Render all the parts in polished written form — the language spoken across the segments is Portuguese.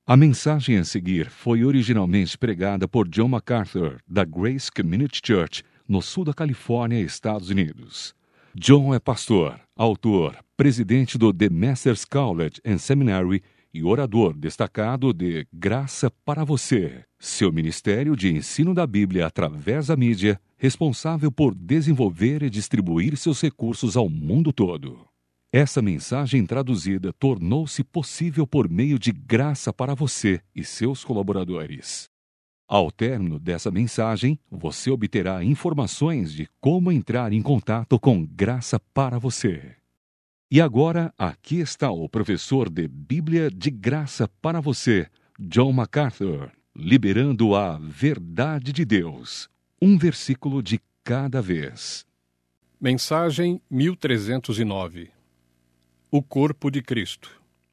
A mensagem a seguir foi originalmente pregada por John MacArthur, da Grace Community Church, no sul da Califórnia, Estados Unidos. John é pastor, autor, presidente do The Masters College and Seminary e orador destacado de Graça para Você, seu ministério de ensino da Bíblia através da mídia, responsável por desenvolver e distribuir seus recursos ao mundo todo. Essa mensagem traduzida tornou-se possível por meio de Graça para Você e seus colaboradores. Ao término dessa mensagem, você obterá informações de como entrar em contato com Graça para Você. E agora, aqui está o professor de Bíblia de Graça para Você, John MacArthur, liberando a verdade de Deus, um versículo de cada vez. Mensagem 1309. O corpo de Cristo.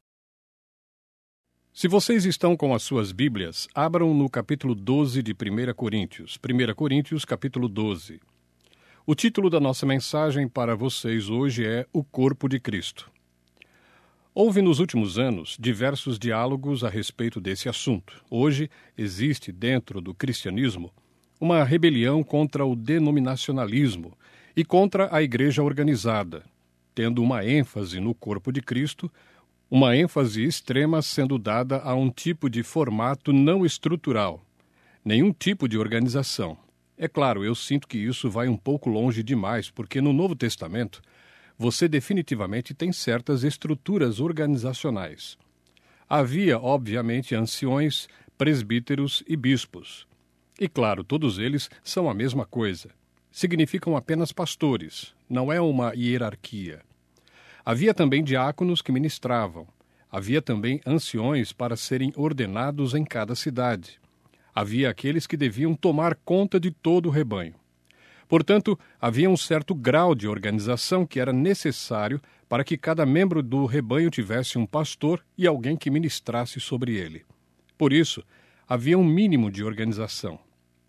Se vocês estão com as suas Bíblias, abram no capítulo 12 de 1 Coríntios. 1 Coríntios, capítulo 12. O título da nossa mensagem para vocês hoje é O Corpo de Cristo. Houve nos últimos anos diversos diálogos a respeito desse assunto. Hoje existe dentro do cristianismo uma rebelião contra o denominacionalismo e contra a igreja organizada, tendo uma ênfase no corpo de Cristo, uma ênfase extrema sendo dada a um tipo de formato não estrutural, nenhum tipo de organização. É claro, eu sinto que isso vai um pouco longe demais, porque no Novo Testamento você definitivamente tem certas estruturas organizacionais. Havia, obviamente, anciões, presbíteros e bispos. E claro, todos eles são a mesma coisa. Significam apenas pastores, não é uma hierarquia. Havia também diáconos que ministravam. Havia também anciões para serem ordenados em cada cidade. Havia aqueles que deviam tomar conta de todo o rebanho. Portanto, havia um certo grau de organização que era necessário para que cada membro do rebanho tivesse um pastor e alguém que ministrasse sobre ele. Por isso, havia um mínimo de organização.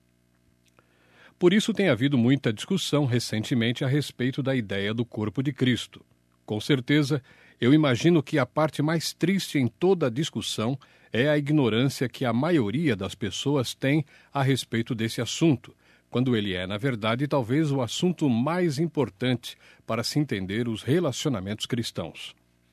Por isso tem havido muita discussão recentemente a respeito da ideia do corpo de Cristo. Com certeza, eu imagino que a parte mais triste em toda a discussão é a ignorância que a maioria das pessoas tem a respeito desse assunto, quando ele é, na verdade, talvez o assunto mais importante para se entender os relacionamentos cristãos.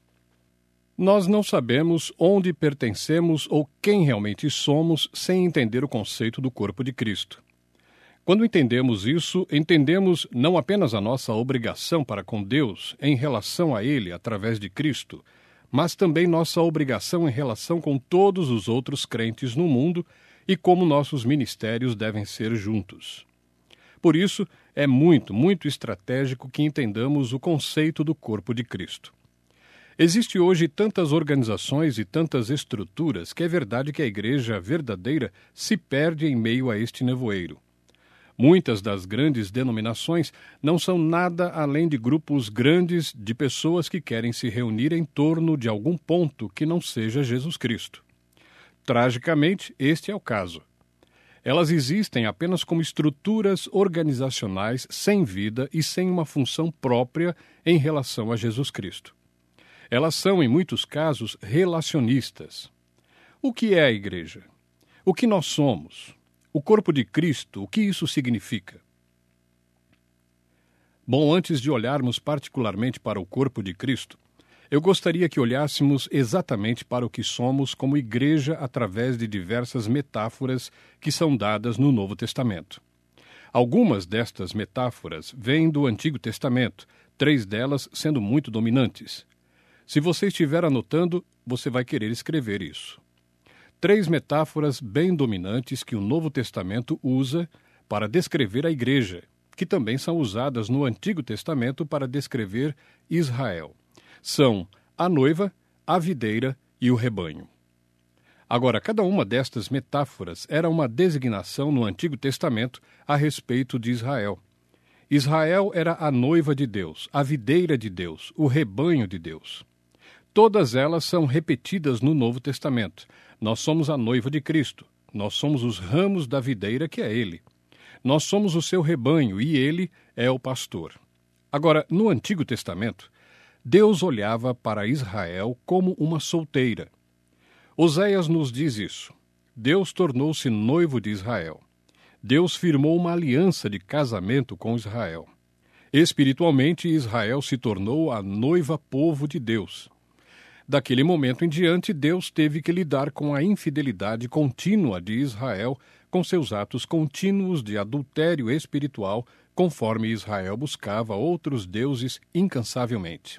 Nós não sabemos onde pertencemos ou quem realmente somos sem entender o conceito do corpo de Cristo. Quando entendemos isso, entendemos não apenas a nossa obrigação para com Deus em relação a Ele através de Cristo, mas também nossa obrigação em relação com todos os outros crentes no mundo e como nossos ministérios devem ser juntos. Por isso, é muito estratégico que entendamos o conceito do corpo de Cristo. Existe hoje tantas organizações e tantas estruturas que é verdade que a igreja verdadeira se perde em meio a este nevoeiro. Muitas das grandes denominações não são nada além de grupos grandes de pessoas que querem se reunir em torno de algum ponto que não seja Jesus Cristo. Tragicamente, este é o caso. Elas existem apenas como estruturas organizacionais sem vida e sem uma função própria em relação a Jesus Cristo. Elas são, em muitos casos, relacionistas. O que é a igreja? O que nós somos? O corpo de Cristo, o que isso significa? Bom, antes de olharmos particularmente para o corpo de Cristo, eu gostaria que olhássemos exatamente para o que somos como igreja através de diversas metáforas que são dadas no Novo Testamento. Algumas destas metáforas vêm do Antigo Testamento, 3 delas sendo muito dominantes. Se você estiver anotando, você vai querer escrever isso. 3 metáforas bem dominantes que o Novo Testamento usa para descrever a igreja, que também são usadas no Antigo Testamento para descrever Israel. São a noiva, a videira e o rebanho. Agora, cada uma destas metáforas era uma designação no Antigo Testamento a respeito de Israel. Israel era a noiva de Deus, a videira de Deus, o rebanho de Deus. Todas elas são repetidas no Novo Testamento. Nós somos a noiva de Cristo. Nós somos os ramos da videira, que é Ele. Nós somos o seu rebanho e Ele é o pastor. Agora, no Antigo Testamento, Deus olhava para Israel como uma solteira. Oséias nos diz isso. Deus tornou-se noivo de Israel. Deus firmou uma aliança de casamento com Israel. Espiritualmente, Israel se tornou a noiva povo de Deus. Daquele momento em diante, Deus teve que lidar com a infidelidade contínua de Israel, com seus atos contínuos de adultério espiritual, conforme Israel buscava outros deuses incansavelmente.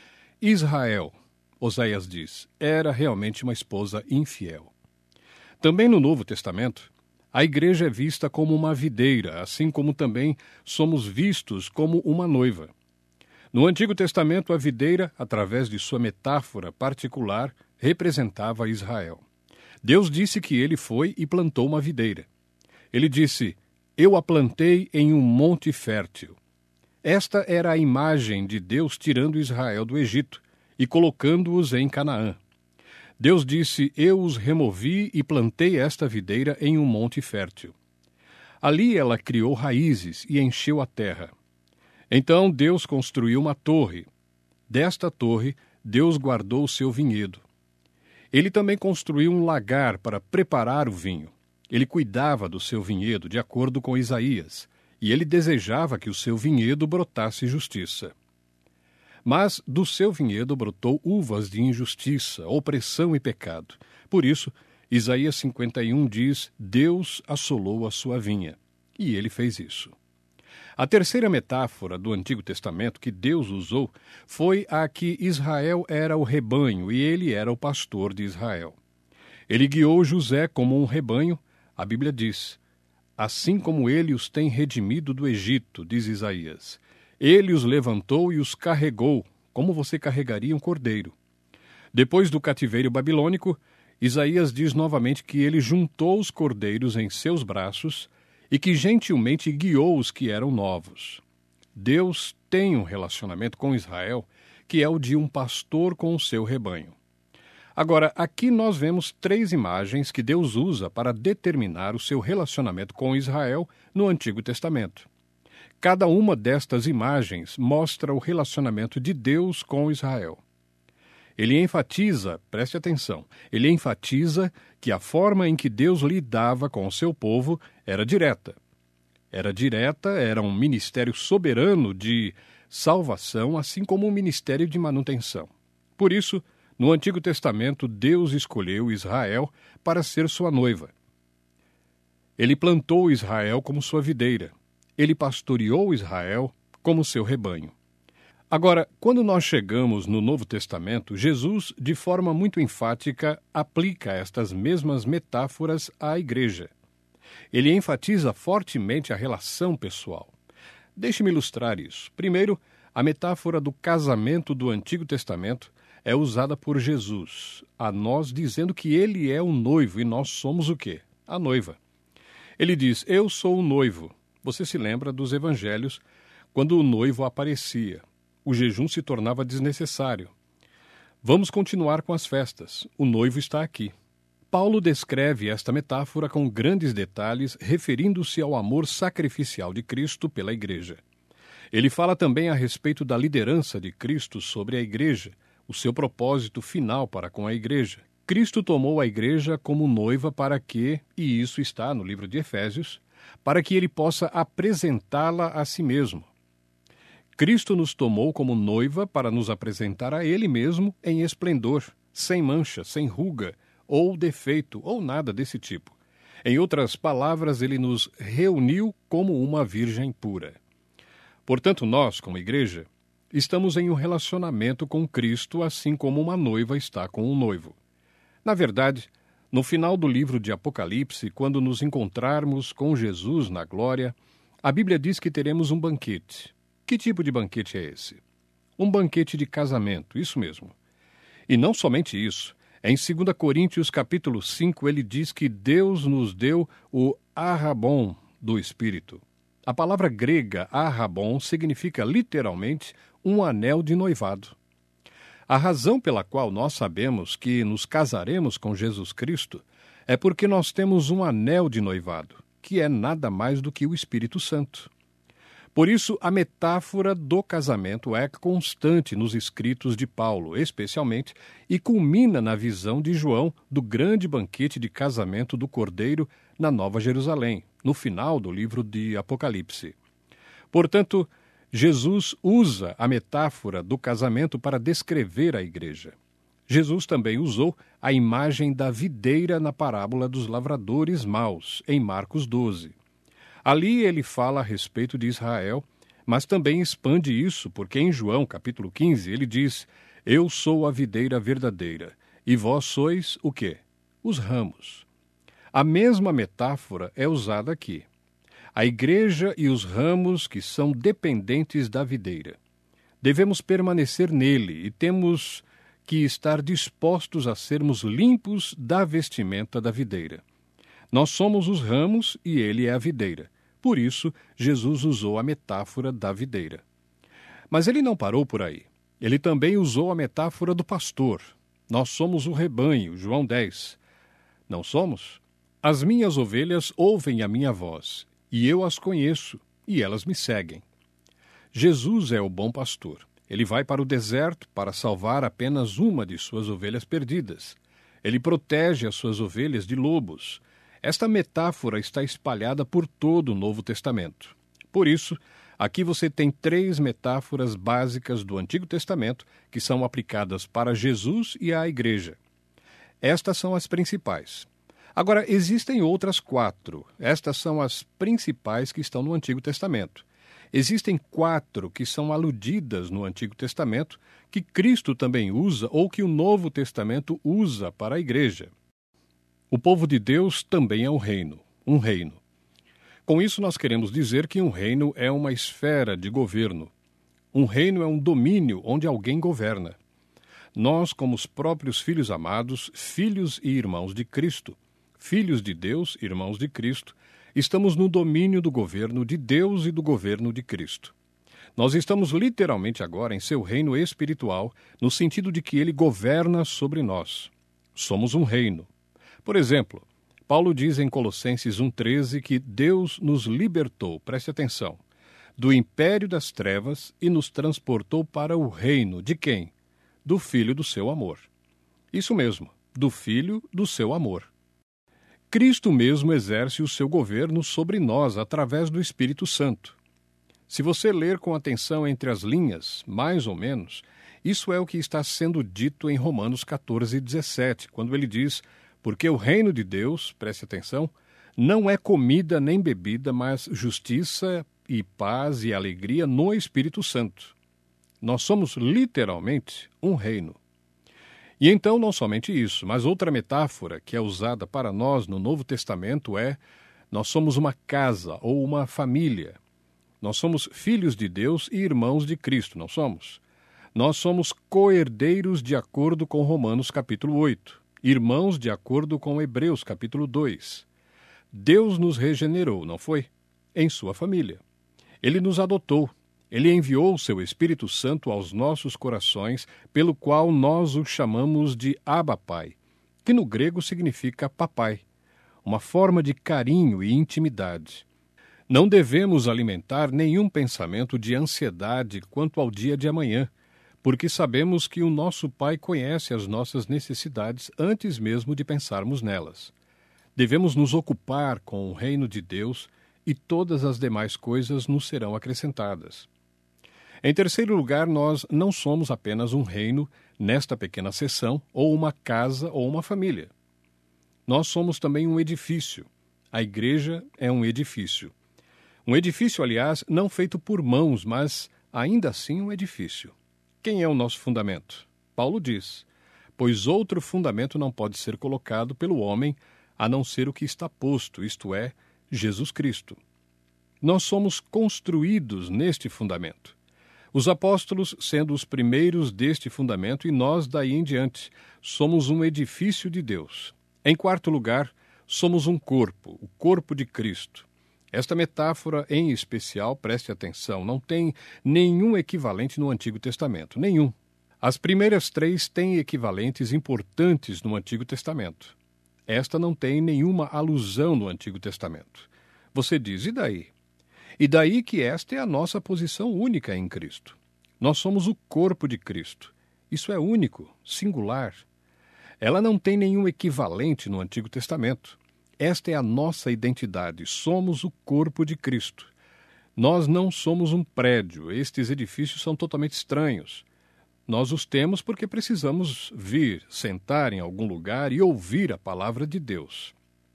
Israel, Oséias diz, era realmente uma esposa infiel. Também no Novo Testamento, a igreja é vista como uma videira, assim como também somos vistos como uma noiva. No Antigo Testamento, a videira, através de sua metáfora particular, representava Israel. Deus disse que ele foi e plantou uma videira. Ele disse, eu a plantei em um monte fértil. Esta era a imagem de Deus tirando Israel do Egito e colocando-os em Canaã. Deus disse, eu os removi e plantei esta videira em um monte fértil. Ali ela criou raízes e encheu a terra. Então Deus construiu uma torre. Desta torre, Deus guardou o seu vinhedo. Ele também construiu um lagar para preparar o vinho. Ele cuidava do seu vinhedo, de acordo com Isaías, e ele desejava que o seu vinhedo brotasse justiça. Mas do seu vinhedo brotou uvas de injustiça, opressão e pecado. Por isso, Isaías 51 diz, Deus assolou a sua vinha. E ele fez isso. A terceira metáfora do Antigo Testamento que Deus usou foi a que Israel era o rebanho e ele era o pastor de Israel. Ele guiou José como um rebanho, a Bíblia diz, assim como ele os tem redimido do Egito, diz Isaías. Ele os levantou e os carregou, como você carregaria um cordeiro. Depois do cativeiro babilônico, Isaías diz novamente que ele juntou os cordeiros em seus braços e que gentilmente guiou os que eram novos. Deus tem um relacionamento com Israel que é o de um pastor com o seu rebanho. Agora, aqui nós vemos 3 imagens que Deus usa para determinar o seu relacionamento com Israel no Antigo Testamento. Cada uma destas imagens mostra o relacionamento de Deus com Israel. Ele enfatiza, preste atenção, ele enfatiza que a forma em que Deus lidava com o seu povo era direta. Era um ministério soberano de salvação, assim como um ministério de manutenção. Por isso, no Antigo Testamento, Deus escolheu Israel para ser sua noiva. Ele plantou Israel como sua videira. Ele pastoreou Israel como seu rebanho. Agora, quando nós chegamos no Novo Testamento, Jesus, de forma muito enfática, aplica estas mesmas metáforas à igreja. Ele enfatiza fortemente a relação pessoal. Deixe-me ilustrar isso. Primeiro, a metáfora do casamento do Antigo Testamento é usada por Jesus, a nós dizendo que ele é o noivo e nós somos o quê? A noiva. Ele diz, eu sou o noivo. Você se lembra dos evangelhos, quando o noivo aparecia. O jejum se tornava desnecessário. Vamos continuar com as festas. O noivo está aqui. Paulo descreve esta metáfora com grandes detalhes, referindo-se ao amor sacrificial de Cristo pela igreja. Ele fala também a respeito da liderança de Cristo sobre a igreja, o seu propósito final para com a igreja. Cristo tomou a igreja como noiva para que, e isso está no livro de Efésios, para que ele possa apresentá-la a si mesmo. Cristo nos tomou como noiva para nos apresentar a ele mesmo em esplendor, sem mancha, sem ruga, ou defeito, ou nada desse tipo. Em outras palavras, ele nos reuniu como uma virgem pura. Portanto, nós, como igreja, estamos em um relacionamento com Cristo, assim como uma noiva está com um noivo. Na verdade, no final do livro de Apocalipse, quando nos encontrarmos com Jesus na glória, a Bíblia diz que teremos um banquete. Que tipo de banquete é esse? Um banquete de casamento, isso mesmo. E não somente isso. Em 2 Coríntios capítulo 5, ele diz que Deus nos deu o arrabon do Espírito. A palavra grega arrabon significa literalmente um anel de noivado. A razão pela qual nós sabemos que nos casaremos com Jesus Cristo é porque nós temos um anel de noivado, que é nada mais do que o Espírito Santo. Por isso, a metáfora do casamento é constante nos escritos de Paulo, especialmente, e culmina na visão de João do grande banquete de casamento do Cordeiro na Nova Jerusalém, no final do livro de Apocalipse. Portanto, Jesus usa a metáfora do casamento para descrever a igreja. Jesus também usou a imagem da videira na parábola dos lavradores maus, em Marcos 12. Ali ele fala a respeito de Israel, mas também expande isso, porque em João, capítulo 15, ele diz: Eu sou a videira verdadeira, e vós sois o quê? Os ramos. A mesma metáfora é usada aqui. A igreja e os ramos que são dependentes da videira. Devemos permanecer nele e temos que estar dispostos a sermos limpos da vestimenta da videira. Nós somos os ramos e ele é a videira. Por isso, Jesus usou a metáfora da videira. Mas ele não parou por aí. Ele também usou a metáfora do pastor. Nós somos o rebanho, João 10. Não somos? As minhas ovelhas ouvem a minha voz, e eu as conheço, e elas me seguem. Jesus é o bom pastor. Ele vai para o deserto para salvar apenas uma de suas ovelhas perdidas. Ele protege as suas ovelhas de lobos. Esta metáfora está espalhada por todo o Novo Testamento. Por isso, aqui você tem 3 metáforas básicas do Antigo Testamento que são aplicadas para Jesus e a igreja. Estas são as principais. Agora, existem outras 4. Estas são as principais que estão no Antigo Testamento. Existem 4 que são aludidas no Antigo Testamento, que Cristo também usa ou que o Novo Testamento usa para a igreja. O povo de Deus também é um reino. Com isso, nós queremos dizer que um reino é uma esfera de governo. Um reino é um domínio onde alguém governa. Nós, como os próprios filhos amados, filhos e irmãos de Cristo, filhos de Deus, irmãos de Cristo, estamos no domínio do governo de Deus e do governo de Cristo. Nós estamos literalmente agora em seu reino espiritual, no sentido de que ele governa sobre nós. Somos um reino. Por exemplo, Paulo diz em Colossenses 1,13 que Deus nos libertou, preste atenção, do império das trevas e nos transportou para o reino de quem? Do Filho do seu amor. Isso mesmo, do Filho do seu amor. Cristo mesmo exerce o seu governo sobre nós através do Espírito Santo. Se você ler com atenção entre as linhas, mais ou menos, isso é o que está sendo dito em Romanos 14,17, quando ele diz: porque o reino de Deus, preste atenção, não é comida nem bebida, mas justiça e paz e alegria no Espírito Santo. Nós somos literalmente um reino. E então não somente isso, mas outra metáfora que é usada para nós no Novo Testamento é: nós somos uma casa ou uma família. Nós somos filhos de Deus e irmãos de Cristo, não somos? Nós somos co-herdeiros de acordo com Romanos capítulo 8, irmãos de acordo com Hebreus capítulo 2. Deus nos regenerou, não foi? Em sua família. Ele nos adotou. Ele enviou o seu Espírito Santo aos nossos corações, pelo qual nós o chamamos de Abba Pai, que no grego significa papai, uma forma de carinho e intimidade. Não devemos alimentar nenhum pensamento de ansiedade quanto ao dia de amanhã, porque sabemos que o nosso Pai conhece as nossas necessidades antes mesmo de pensarmos nelas. Devemos nos ocupar com o reino de Deus e todas as demais coisas nos serão acrescentadas. Em terceiro lugar, nós não somos apenas um reino nesta pequena seção, ou uma casa ou uma família. Nós somos também um edifício. A igreja é um edifício. Um edifício, aliás, não feito por mãos, mas ainda assim um edifício. Quem é o nosso fundamento? Paulo diz: pois outro fundamento não pode ser colocado pelo homem, a não ser o que está posto, isto é, Jesus Cristo. Nós somos construídos neste fundamento. Os apóstolos sendo os primeiros deste fundamento e nós daí em diante, somos um edifício de Deus. Em quarto lugar, somos um corpo, o corpo de Cristo. Esta metáfora, em especial, preste atenção, não tem nenhum equivalente no Antigo Testamento, nenhum. As primeiras 3 têm equivalentes importantes no Antigo Testamento. Esta não tem nenhuma alusão no Antigo Testamento. Você diz, e daí? E daí que esta é a nossa posição única em Cristo. Nós somos o corpo de Cristo. Isso é único, singular. Ela não tem nenhum equivalente no Antigo Testamento. Esta é a nossa identidade. Somos o corpo de Cristo. Nós não somos um prédio. Estes edifícios são totalmente estranhos. Nós os temos porque precisamos vir, sentar em algum lugar e ouvir a palavra de Deus.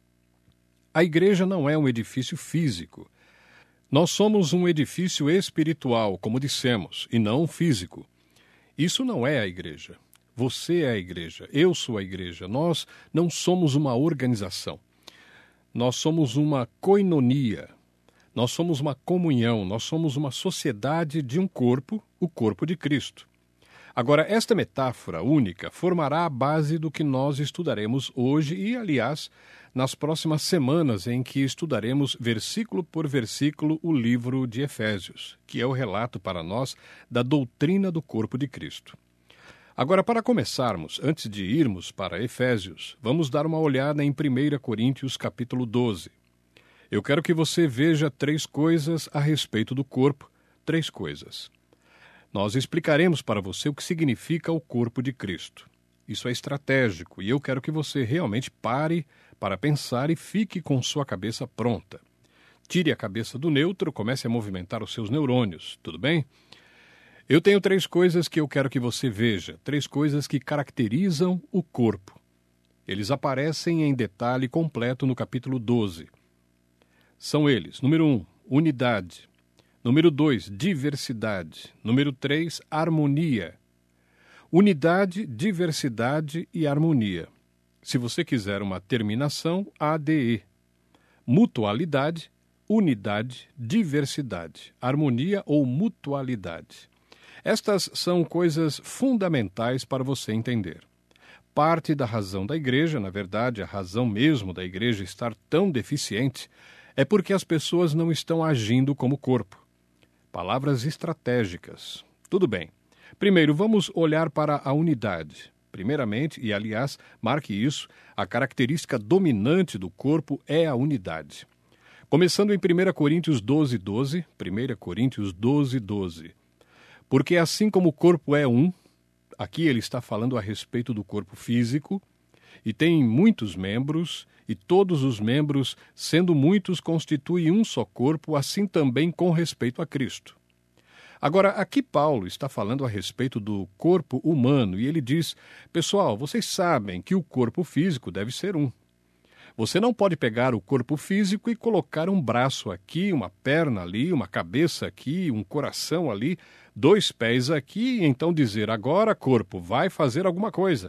A igreja não é um edifício físico. Nós somos um edifício espiritual, como dissemos, e não físico. Isso não é a igreja. Você é a igreja, eu sou a igreja. Nós não somos uma organização. Nós somos uma koinonia. Nós somos uma comunhão, nós somos uma sociedade de um corpo, o corpo de Cristo. Agora, esta metáfora única formará a base do que nós estudaremos hoje e, aliás, nas próximas semanas em que estudaremos versículo por versículo o livro de Efésios, que é o relato para nós da doutrina do corpo de Cristo. Agora, para começarmos, antes de irmos para Efésios, vamos dar uma olhada em 1 Coríntios capítulo 12. Eu quero que você veja 3 coisas a respeito do corpo, 3 coisas. Nós explicaremos para você o que significa o corpo de Cristo. Isso é estratégico e eu quero que você realmente pare para pensar e fique com sua cabeça pronta. Tire a cabeça do neutro, comece a movimentar os seus neurônios, tudo bem? Eu tenho 3 coisas que eu quero que você veja, 3 coisas que caracterizam o corpo. Eles aparecem em detalhe completo no capítulo 12. São eles, número 1, unidade. Número 2, diversidade. Número 3, harmonia. Unidade, diversidade e harmonia. Se você quiser uma terminação, ADE. Mutualidade, unidade, diversidade, harmonia ou mutualidade. Estas são coisas fundamentais para você entender. Parte da razão da igreja, na verdade, a razão mesmo da igreja estar tão deficiente, é porque as pessoas não estão agindo como corpo. Palavras estratégicas. Tudo bem. Primeiro, vamos olhar para a unidade. Primeiramente, e aliás, marque isso, a característica dominante do corpo é a unidade. Começando em 1 Coríntios 12, 12. 1 Coríntios 12, 12. Porque assim como o corpo é um, aqui ele está falando a respeito do corpo físico, e tem muitos membros, e todos os membros, sendo muitos, constituem um só corpo, assim também com respeito a Cristo. Agora, aqui Paulo está falando a respeito do corpo humano, e ele diz, pessoal, vocês sabem que o corpo físico deve ser um. Você não pode pegar o corpo físico e colocar um braço aqui, uma perna ali, uma cabeça aqui, um coração ali, 2 pés aqui, e então dizer, agora, corpo, vai fazer alguma coisa.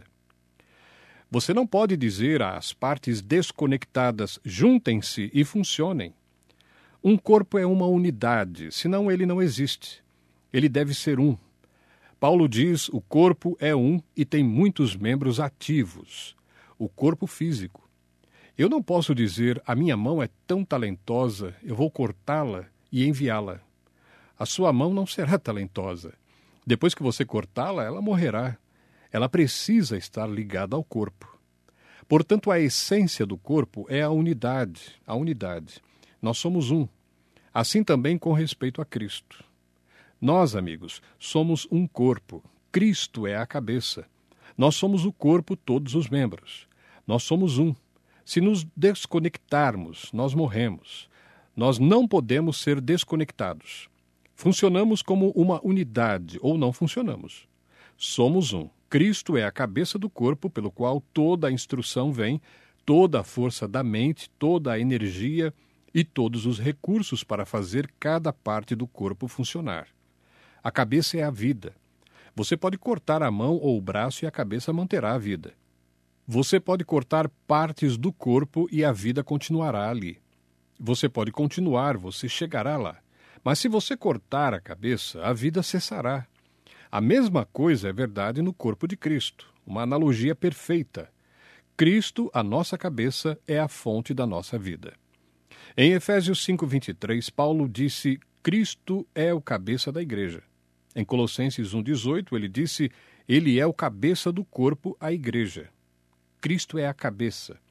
Você não pode dizer às partes desconectadas, juntem-se e funcionem. Um corpo é uma unidade, senão ele não existe. Ele deve ser um. Paulo diz, o corpo é um e tem muitos membros ativos. O corpo físico. Eu não posso dizer, a minha mão é tão talentosa, eu vou cortá-la e enviá-la. A sua mão não será talentosa. Depois que você cortá-la, ela morrerá. Ela precisa estar ligada ao corpo. Portanto, a essência do corpo é a unidade. A unidade. Nós somos um. Assim também com respeito a Cristo. Nós, amigos, somos um corpo. Cristo é a cabeça. Nós somos o corpo, todos os membros. Nós somos um. Se nos desconectarmos, nós morremos. Nós não podemos ser desconectados. Funcionamos como uma unidade ou não funcionamos. Somos um. Cristo é a cabeça do corpo pelo qual toda a instrução vem, toda a força da mente, toda a energia e todos os recursos para fazer cada parte do corpo funcionar. A cabeça é a vida. Você pode cortar a mão ou o braço e a cabeça manterá a vida. Você pode cortar partes do corpo e a vida continuará ali. Você pode continuar, você chegará lá. Mas se você cortar a cabeça, a vida cessará. A mesma coisa é verdade no corpo de Cristo, uma analogia perfeita. Cristo, a nossa cabeça, é a fonte da nossa vida. Em Efésios 5:23, Paulo disse, Cristo é o cabeça da igreja. Em Colossenses 1:18, ele disse, ele é o cabeça do corpo, a igreja. Cristo é a cabeça.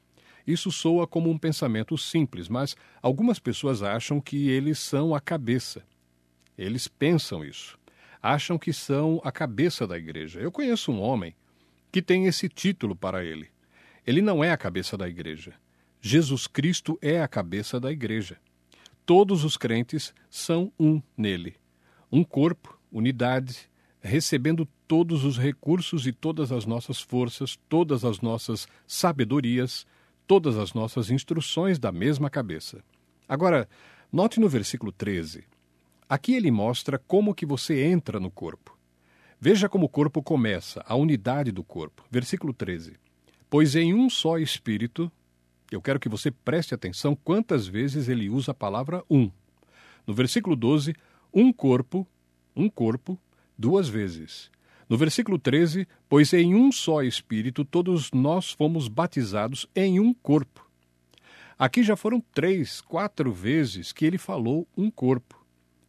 Isso soa como um pensamento simples, mas algumas pessoas acham que eles são a cabeça. Eles pensam isso. Acham que são a cabeça da igreja. Eu conheço um homem que tem esse título para ele. Ele não é a cabeça da igreja. Jesus Cristo é a cabeça da igreja. Todos os crentes são um nele. Um corpo, unidade, recebendo todos os recursos e todas as nossas forças, todas as nossas sabedorias, todas as nossas instruções da mesma cabeça. Agora, note no versículo 13. Aqui ele mostra como que você entra no corpo. Veja como o corpo começa, a unidade do corpo. Versículo 13. Pois em um só Espírito, eu quero que você preste atenção quantas vezes ele usa a palavra um. No versículo 12, um corpo, duas vezes. No versículo 13, pois em um só Espírito todos nós fomos batizados em um corpo. Aqui já foram 3, 4 vezes que ele falou um corpo.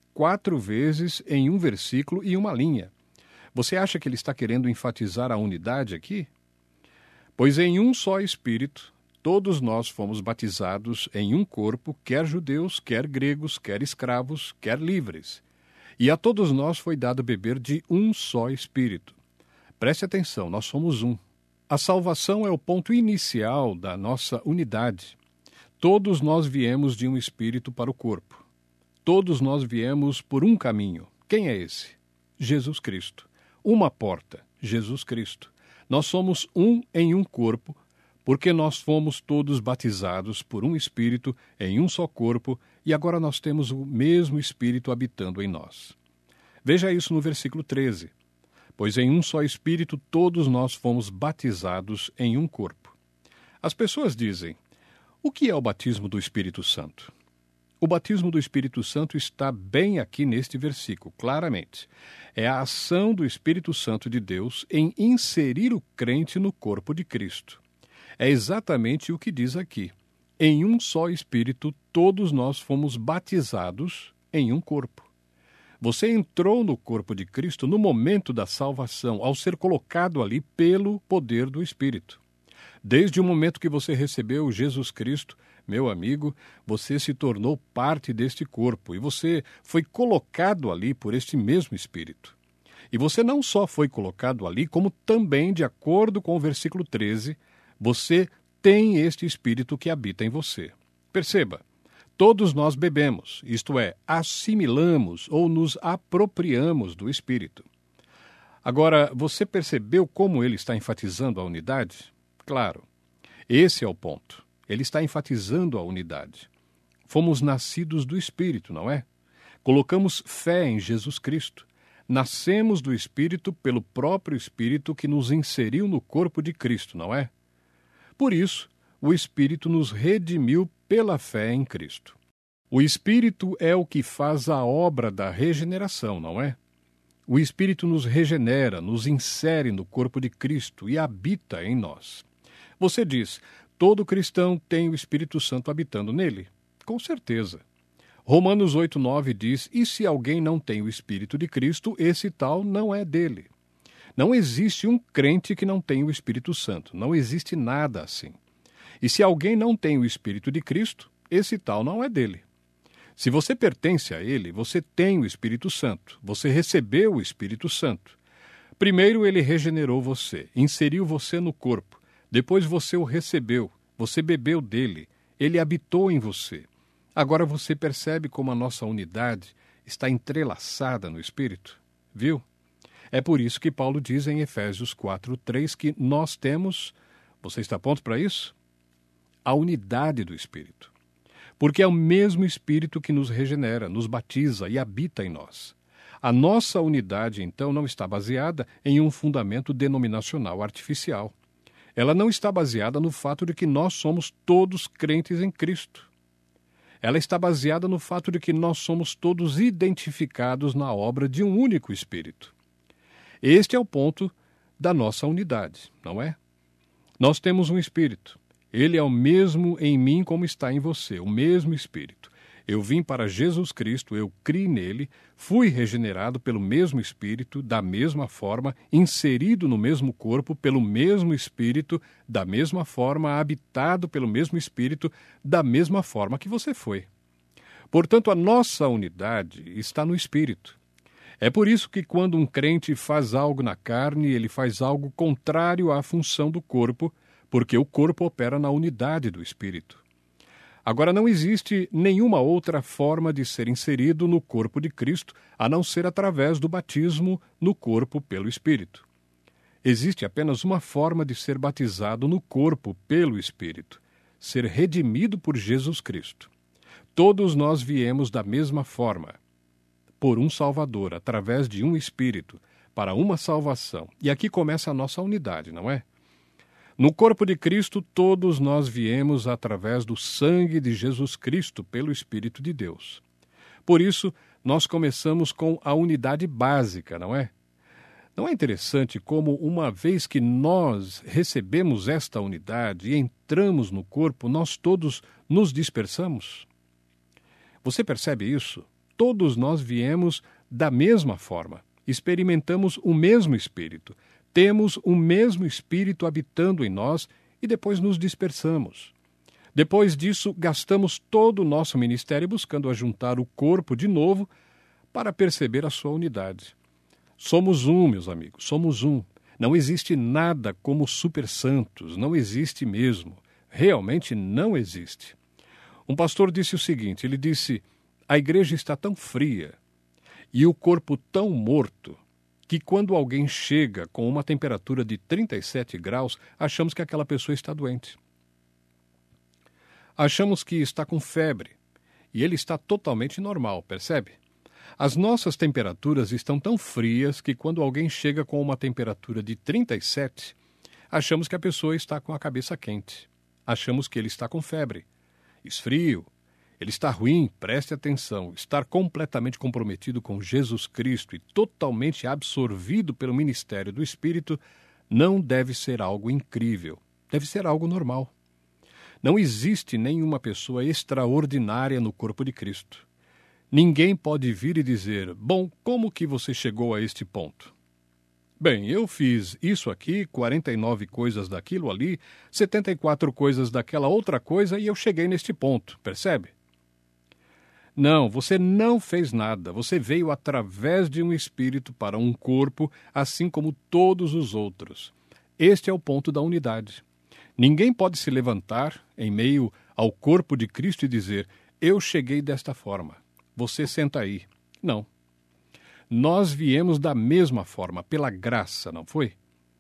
4 vezes em um versículo e uma linha. Você acha que ele está querendo enfatizar a unidade aqui? Pois em um só Espírito, todos nós fomos batizados em um corpo, quer judeus, quer gregos, quer escravos, quer livres. E a todos nós foi dado beber de um só Espírito. Preste atenção, nós somos um. A salvação é o ponto inicial da nossa unidade. Todos nós viemos de um Espírito para o corpo. Todos nós viemos por um caminho. Quem é esse? Jesus Cristo. Uma porta, Jesus Cristo. Nós somos um em um corpo, porque nós fomos todos batizados por um Espírito em um só corpo, e agora nós temos o mesmo Espírito habitando em nós. Veja isso no versículo 13. Pois em um só Espírito todos nós fomos batizados em um corpo. As pessoas dizem, o que é o batismo do Espírito Santo? O batismo do Espírito Santo está bem aqui neste versículo, claramente. É a ação do Espírito Santo de Deus em inserir o crente no corpo de Cristo. É exatamente o que diz aqui. Em um só Espírito, todos nós fomos batizados em um corpo. Você entrou no corpo de Cristo no momento da salvação, ao ser colocado ali pelo poder do Espírito. Desde o momento que você recebeu Jesus Cristo, meu amigo, você se tornou parte deste corpo e você foi colocado ali por este mesmo Espírito. E você não só foi colocado ali, como também, de acordo com o versículo 13, você tem este Espírito que habita em você. Perceba, todos nós bebemos, isto é, assimilamos ou nos apropriamos do Espírito. Agora, você percebeu como ele está enfatizando a unidade? Claro, esse é o ponto. Ele está enfatizando a unidade. Fomos nascidos do Espírito, não é? Colocamos fé em Jesus Cristo. Nascemos do Espírito pelo próprio Espírito que nos inseriu no corpo de Cristo, não é? Por isso, o Espírito nos redimiu pela fé em Cristo. O Espírito é o que faz a obra da regeneração, não é? O Espírito nos regenera, nos insere no corpo de Cristo e habita em nós. Você diz, todo cristão tem o Espírito Santo habitando nele? Com certeza. Romanos 8,9 diz, e se alguém não tem o Espírito de Cristo, esse tal não é dele. Não existe um crente que não tenha o Espírito Santo. Não existe nada assim. E se alguém não tem o Espírito de Cristo, esse tal não é dele. Se você pertence a ele, você tem o Espírito Santo. Você recebeu o Espírito Santo. Primeiro ele regenerou você, inseriu você no corpo. Depois você o recebeu, você bebeu dele, ele habitou em você. Agora você percebe como a nossa unidade está entrelaçada no Espírito? Viu? É por isso que Paulo diz em Efésios 4:3 que nós temos, você está pronto para isso? A unidade do Espírito. Porque é o mesmo Espírito que nos regenera, nos batiza e habita em nós. A nossa unidade, então, não está baseada em um fundamento denominacional artificial. Ela não está baseada no fato de que nós somos todos crentes em Cristo. Ela está baseada no fato de que nós somos todos identificados na obra de um único Espírito. Este é o ponto da nossa unidade, não é? Nós temos um Espírito. Ele é o mesmo em mim como está em você, o mesmo Espírito. Eu vim para Jesus Cristo, eu criei nele, fui regenerado pelo mesmo Espírito, da mesma forma, inserido no mesmo corpo, pelo mesmo Espírito, da mesma forma, habitado pelo mesmo Espírito, da mesma forma que você foi. Portanto, a nossa unidade está no Espírito. É por isso que quando um crente faz algo na carne, ele faz algo contrário à função do corpo, porque o corpo opera na unidade do Espírito. Agora, não existe nenhuma outra forma de ser inserido no corpo de Cristo, a não ser através do batismo no corpo pelo Espírito. Existe apenas uma forma de ser batizado no corpo pelo Espírito, ser redimido por Jesus Cristo. Todos nós viemos da mesma forma, por um Salvador, através de um Espírito, para uma salvação. E aqui começa a nossa unidade, não é? No corpo de Cristo, todos nós viemos através do sangue de Jesus Cristo, pelo Espírito de Deus. Por isso, nós começamos com a unidade básica, não é? Não é interessante como, uma vez que nós recebemos esta unidade e entramos no corpo, nós todos nos dispersamos? Você percebe isso? Todos nós viemos da mesma forma, experimentamos o mesmo Espírito, temos o mesmo Espírito habitando em nós e depois nos dispersamos. Depois disso, gastamos todo o nosso ministério buscando ajuntar o corpo de novo para perceber a sua unidade. Somos um, meus amigos, somos um. Não existe nada como super santos, não existe mesmo. Realmente não existe. Um pastor disse o seguinte, ele disse, a igreja está tão fria e o corpo tão morto, que quando alguém chega com uma temperatura de 37 graus, achamos que aquela pessoa está doente. Achamos que está com febre, e ele está totalmente normal, percebe? As nossas temperaturas estão tão frias que quando alguém chega com uma temperatura de 37, achamos que a pessoa está com a cabeça quente. Achamos que ele está com febre, esfrio. Ele está ruim, preste atenção, estar completamente comprometido com Jesus Cristo e totalmente absorvido pelo ministério do Espírito não deve ser algo incrível, deve ser algo normal. Não existe nenhuma pessoa extraordinária no corpo de Cristo. Ninguém pode vir e dizer, bom, como que você chegou a este ponto? Bem, eu fiz isso aqui, 49 coisas daquilo ali, 74 coisas daquela outra coisa e eu cheguei neste ponto, percebe? Não, você não fez nada. Você veio através de um espírito para um corpo, assim como todos os outros. Este é o ponto da unidade. Ninguém pode se levantar em meio ao corpo de Cristo e dizer, eu cheguei desta forma. Você senta aí. Não. Nós viemos da mesma forma, pela graça, não foi?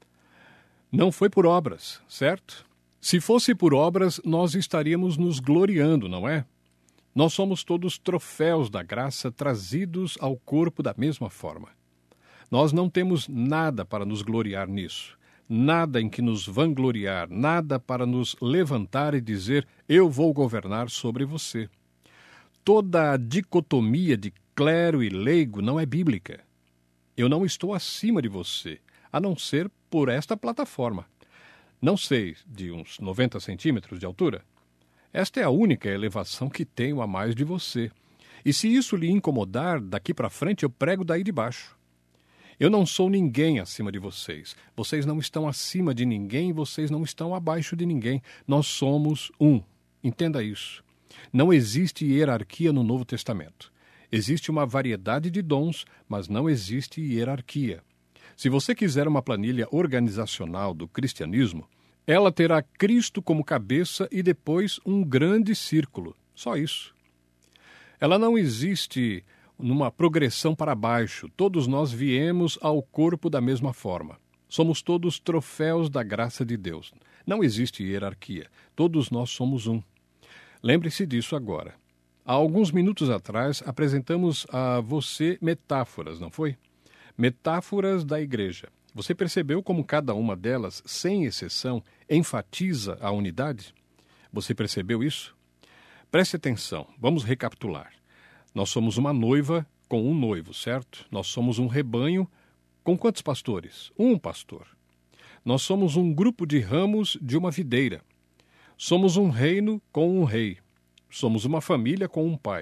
Não foi por obras, certo? Se fosse por obras, nós estaríamos nos gloriando, não é? Nós somos todos troféus da graça trazidos ao corpo da mesma forma. Nós não temos nada para nos gloriar nisso, nada em que nos vangloriar, nada para nos levantar e dizer, eu vou governar sobre você. Toda a dicotomia de clero e leigo não é bíblica. Eu não estou acima de você, a não ser por esta plataforma. Não sei, de uns 90 centímetros de altura. Esta é a única elevação que tenho a mais de você. E se isso lhe incomodar, daqui para frente eu prego daí de baixo. Eu não sou ninguém acima de vocês. Vocês não estão acima de ninguém, vocês não estão abaixo de ninguém. Nós somos um. Entenda isso. Não existe hierarquia no Novo Testamento. Existe uma variedade de dons, mas não existe hierarquia. Se você quiser uma planilha organizacional do cristianismo, ela terá Cristo como cabeça e depois um grande círculo. Só isso. Ela não existe numa progressão para baixo. Todos nós viemos ao corpo da mesma forma. Somos todos troféus da graça de Deus. Não existe hierarquia. Todos nós somos um. Lembre-se disso agora. Há alguns minutos atrás apresentamos a você metáforas, não foi? Metáforas da igreja. Você percebeu como cada uma delas, sem exceção, enfatiza a unidade? Você percebeu isso? Preste atenção, vamos recapitular. Nós somos uma noiva com um noivo, certo? Nós somos um rebanho com quantos pastores? Um pastor. Nós somos um grupo de ramos de uma videira. Somos um reino com um rei. Somos uma família com um pai.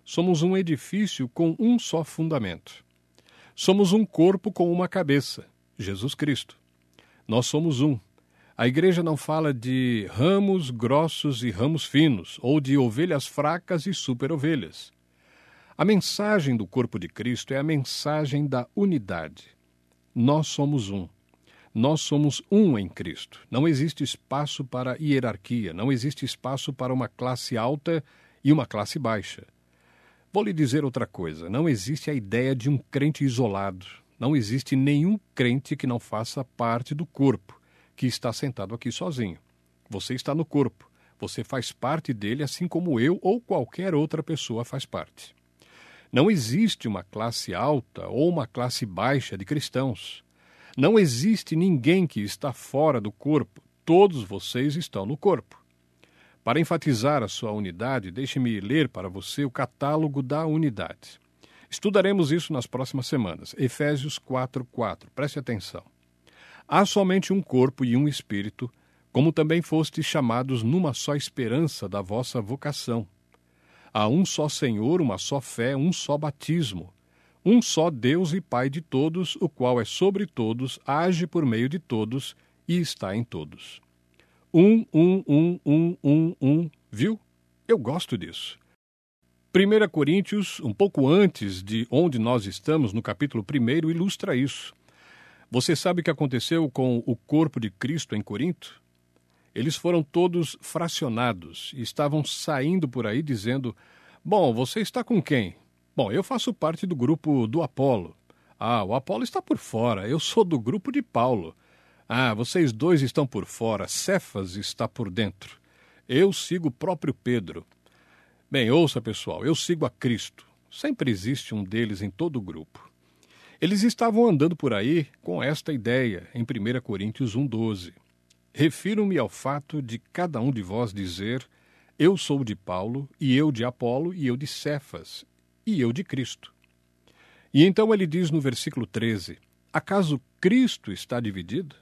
Somos um edifício com um só fundamento. Somos um corpo com uma cabeça, Jesus Cristo. Nós somos um. A igreja não fala de ramos grossos e ramos finos, ou de ovelhas fracas e super-ovelhas. A mensagem do corpo de Cristo é a mensagem da unidade. Nós somos um. Nós somos um em Cristo. Não existe espaço para hierarquia, não existe espaço para uma classe alta e uma classe baixa. Vou lhe dizer outra coisa, não existe a ideia de um crente isolado. Não existe nenhum crente que não faça parte do corpo, que está sentado aqui sozinho. Você está no corpo, você faz parte dele assim como eu ou qualquer outra pessoa faz parte. Não existe uma classe alta ou uma classe baixa de cristãos. Não existe ninguém que está fora do corpo. Todos vocês estão no corpo. Para enfatizar a sua unidade, deixe-me ler para você o catálogo da unidade. Estudaremos isso nas próximas semanas. Efésios 4:4. Preste atenção. Há somente um corpo e um espírito, como também fostes chamados numa só esperança da vossa vocação. Há um só Senhor, uma só fé, um só batismo. Um só Deus e Pai de todos, o qual é sobre todos, age por meio de todos e está em todos. Viu? Eu gosto disso. 1 Coríntios, um pouco antes de onde nós estamos, no capítulo 1, ilustra isso. Você sabe o que aconteceu com o corpo de Cristo em Corinto? Eles foram todos fracionados e estavam saindo por aí dizendo: bom, você está com quem? Bom, eu faço parte do grupo do Apolo. Ah, o Apolo está por fora, eu sou do grupo de Paulo. Ah, vocês dois estão por fora, Cefas está por dentro. Eu sigo o próprio Pedro. Bem, ouça pessoal, eu sigo a Cristo. Sempre existe um deles em todo o grupo. Eles estavam andando por aí com esta ideia em 1 Coríntios 1:12. Refiro-me ao fato de cada um de vós dizer: eu sou de Paulo, e eu de Apolo, e eu de Cefas, e eu de Cristo. E então ele diz no versículo 13: acaso Cristo está dividido?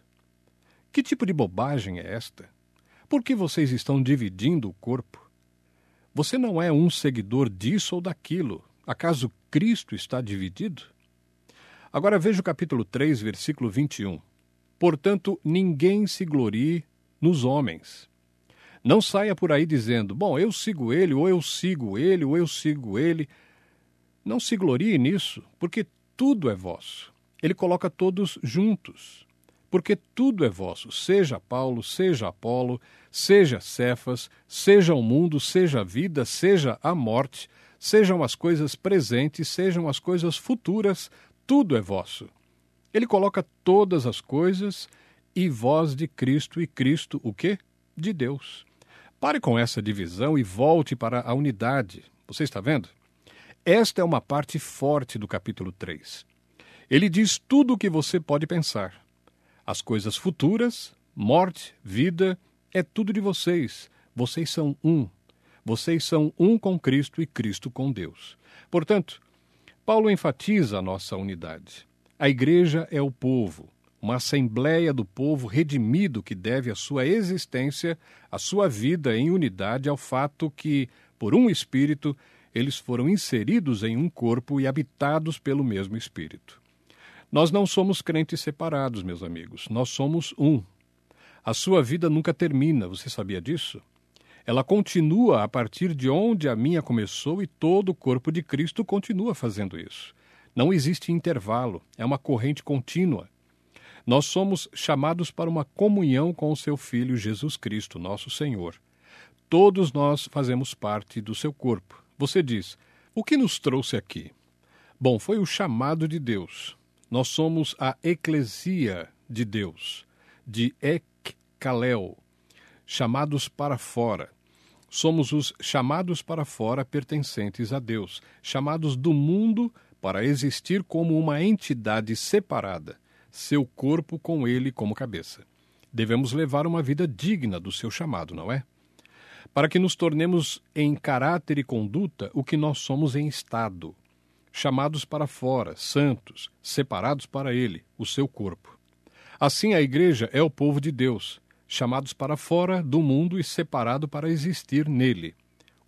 Que tipo de bobagem é esta? Por que vocês estão dividindo o corpo? Você não é um seguidor disso ou daquilo. Acaso Cristo está dividido? Agora veja o capítulo 3, versículo 21. Portanto, ninguém se glorie nos homens. Não saia por aí dizendo: bom, eu sigo ele, ou eu sigo ele, ou eu sigo ele. Não se glorie nisso, porque tudo é vosso. Ele coloca todos juntos. Porque tudo é vosso, seja Paulo, seja Apolo, seja Cefas, seja o mundo, seja a vida, seja a morte, sejam as coisas presentes, sejam as coisas futuras, tudo é vosso. Ele coloca todas as coisas e vós de Cristo, e Cristo o quê? De Deus. Pare com essa divisão e volte para a unidade. Você está vendo? Esta é uma parte forte do capítulo 3. Ele diz tudo o que você pode pensar. As coisas futuras, morte, vida, é tudo de vocês. Vocês são um. Vocês são um com Cristo e Cristo com Deus. Portanto, Paulo enfatiza a nossa unidade. A igreja é o povo, uma assembleia do povo redimido que deve a sua existência, a sua vida em unidade ao fato que, por um Espírito, eles foram inseridos em um corpo e habitados pelo mesmo Espírito. Nós não somos crentes separados, meus amigos. Nós somos um. A sua vida nunca termina, você sabia disso? Ela continua a partir de onde a minha começou e todo o corpo de Cristo continua fazendo isso. Não existe intervalo, é uma corrente contínua. Nós somos chamados para uma comunhão com o seu Filho Jesus Cristo, nosso Senhor. Todos nós fazemos parte do seu corpo. Você diz: o que nos trouxe aqui? Bom, foi o chamado de Deus. Nós somos a eclesia de Deus, de ekkaleo, chamados para fora. Somos os chamados para fora pertencentes a Deus, chamados do mundo para existir como uma entidade separada, seu corpo com ele como cabeça. Devemos levar uma vida digna do seu chamado, não é? Para que nos tornemos em caráter e conduta o que nós somos em estado. Chamados para fora, santos, separados para ele, o seu corpo. Assim a igreja é o povo de Deus, chamados para fora do mundo e separado para existir nele.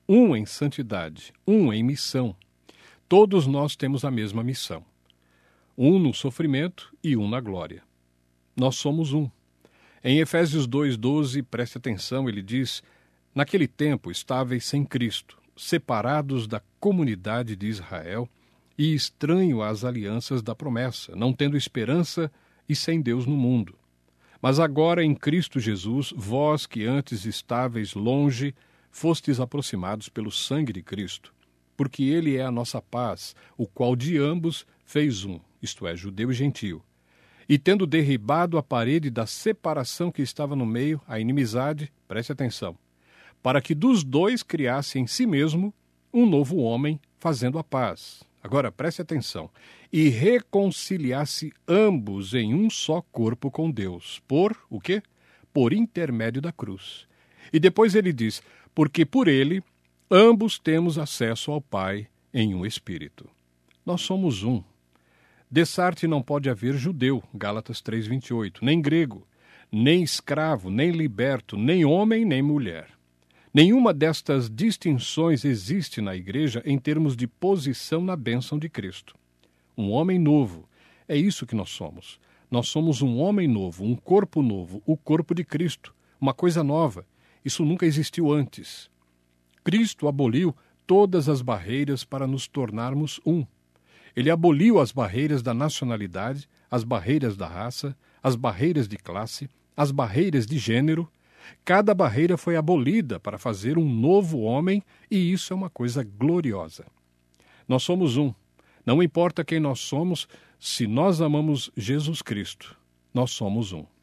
um em santidade, um em missão. Todos nós temos a mesma missão. Um no sofrimento e um na glória. Nós somos um. Em Efésios 2,12, preste atenção, ele diz: naquele tempo estáveis sem Cristo, separados da comunidade de Israel e estranho às alianças da promessa, não tendo esperança e sem Deus no mundo. Mas agora em Cristo Jesus, vós que antes estáveis longe, fostes aproximados pelo sangue de Cristo, porque ele é a nossa paz, o qual de ambos fez um, isto é, judeu e gentio. E tendo derribado a parede da separação que estava no meio, a inimizade, preste atenção, para que dos dois criasse em si mesmo um novo homem, fazendo a paz. Agora, preste atenção. E reconciliasse ambos em um só corpo com Deus. Por o quê? Por intermédio da cruz. E depois ele diz, porque por ele ambos temos acesso ao Pai em um Espírito. Nós somos um. Dessarte não pode haver judeu, Gálatas 3,28, nem grego, nem escravo, nem liberto, nem homem, nem mulher. Nenhuma destas distinções existe na igreja em termos de posição na bênção de Cristo. Um homem novo, é isso que nós somos. Nós somos um homem novo, um corpo novo, o corpo de Cristo, uma coisa nova. Isso nunca existiu antes. Cristo aboliu todas as barreiras para nos tornarmos um. Ele aboliu as barreiras da nacionalidade, as barreiras da raça, as barreiras de classe, as barreiras de gênero. Cada barreira foi abolida para fazer um novo homem, e isso é uma coisa gloriosa. Nós somos um. Não importa quem nós somos, se nós amamos Jesus Cristo, nós somos um.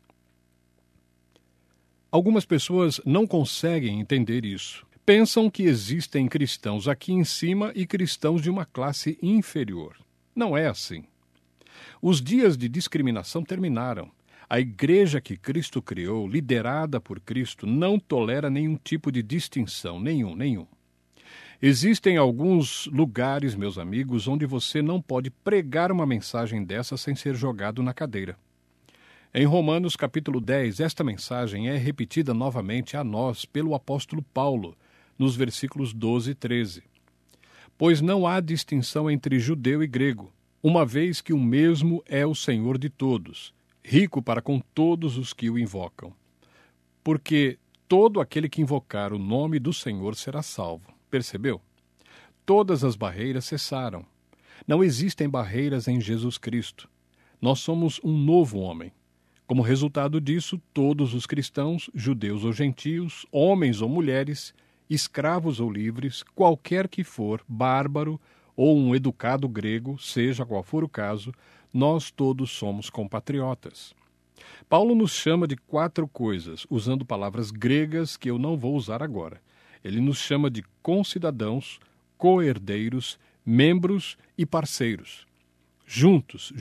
Algumas pessoas não conseguem entender isso. Pensam que existem cristãos aqui em cima e cristãos de uma classe inferior. Não é assim. Os dias de discriminação terminaram. A igreja que Cristo criou, liderada por Cristo, não tolera nenhum tipo de distinção, nenhum. Existem alguns lugares, meus amigos, onde você não pode pregar uma mensagem dessa sem ser jogado na cadeira. Em Romanos capítulo 10, esta mensagem é repetida novamente a nós pelo apóstolo Paulo, nos versículos 12 e 13. Pois não há distinção entre judeu e grego, uma vez que o mesmo é o Senhor de todos, rico para com todos os que o invocam. Porque todo aquele que invocar o nome do Senhor será salvo. Percebeu? Todas as barreiras cessaram. Não existem barreiras em Jesus Cristo. Nós somos um novo homem. Como resultado disso, todos os cristãos, judeus ou gentios, homens ou mulheres, escravos ou livres, qualquer que for, bárbaro ou um educado grego, seja qual for o caso, nós todos somos compatriotas. Paulo nos chama de 4 coisas, usando palavras gregas que eu não vou usar agora. Ele nos chama de concidadãos, co-herdeiros, membros e parceiros. Juntos,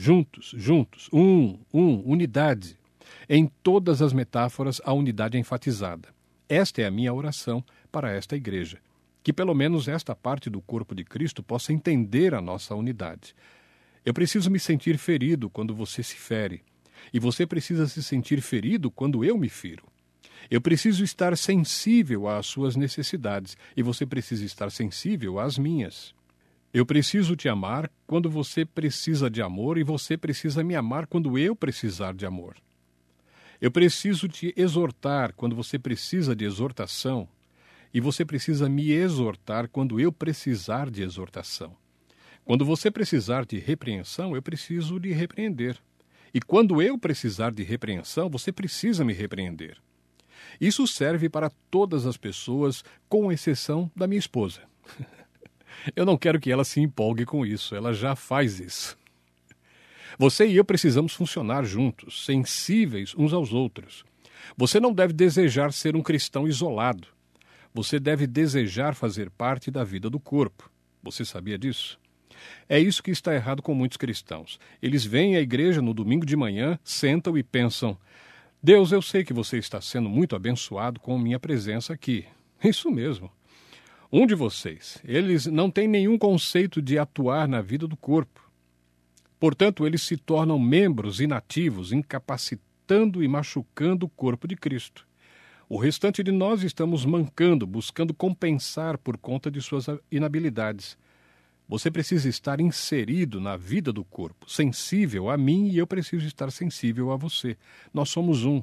unidade. Em todas as metáforas, a unidade é enfatizada. Esta é a minha oração para esta igreja, que pelo menos esta parte do corpo de Cristo possa entender a nossa unidade. Eu preciso me sentir ferido quando você se fere, e você precisa se sentir ferido quando eu me firo. Eu preciso estar sensível às suas necessidades, e você precisa estar sensível às minhas. Eu preciso te amar quando você precisa de amor, e você precisa me amar quando eu precisar de amor. Eu preciso te exortar quando você precisa de exortação, e você precisa me exortar quando eu precisar de exortação. Quando você precisar de repreensão, eu preciso lhe repreender. E quando eu precisar de repreensão, você precisa me repreender. Isso serve para todas as pessoas, com exceção da minha esposa. Eu não quero que ela se empolgue com isso, ela já faz isso. Você e eu precisamos funcionar juntos, sensíveis uns aos outros. Você não deve desejar ser um cristão isolado. Você deve desejar fazer parte da vida do corpo. Você sabia disso? É isso que está errado com muitos cristãos. Eles vêm à igreja no domingo de manhã, sentam e pensam: Deus, eu sei que você está sendo muito abençoado com minha presença aqui. Isso mesmo. Um de vocês, eles não têm nenhum conceito de atuar na vida do corpo. Portanto, eles se tornam membros inativos, incapacitando e machucando o corpo de Cristo. O restante de nós estamos mancando, buscando compensar por conta de suas inabilidades. Você precisa estar inserido na vida do corpo, sensível a mim e eu preciso estar sensível a você. Nós somos um.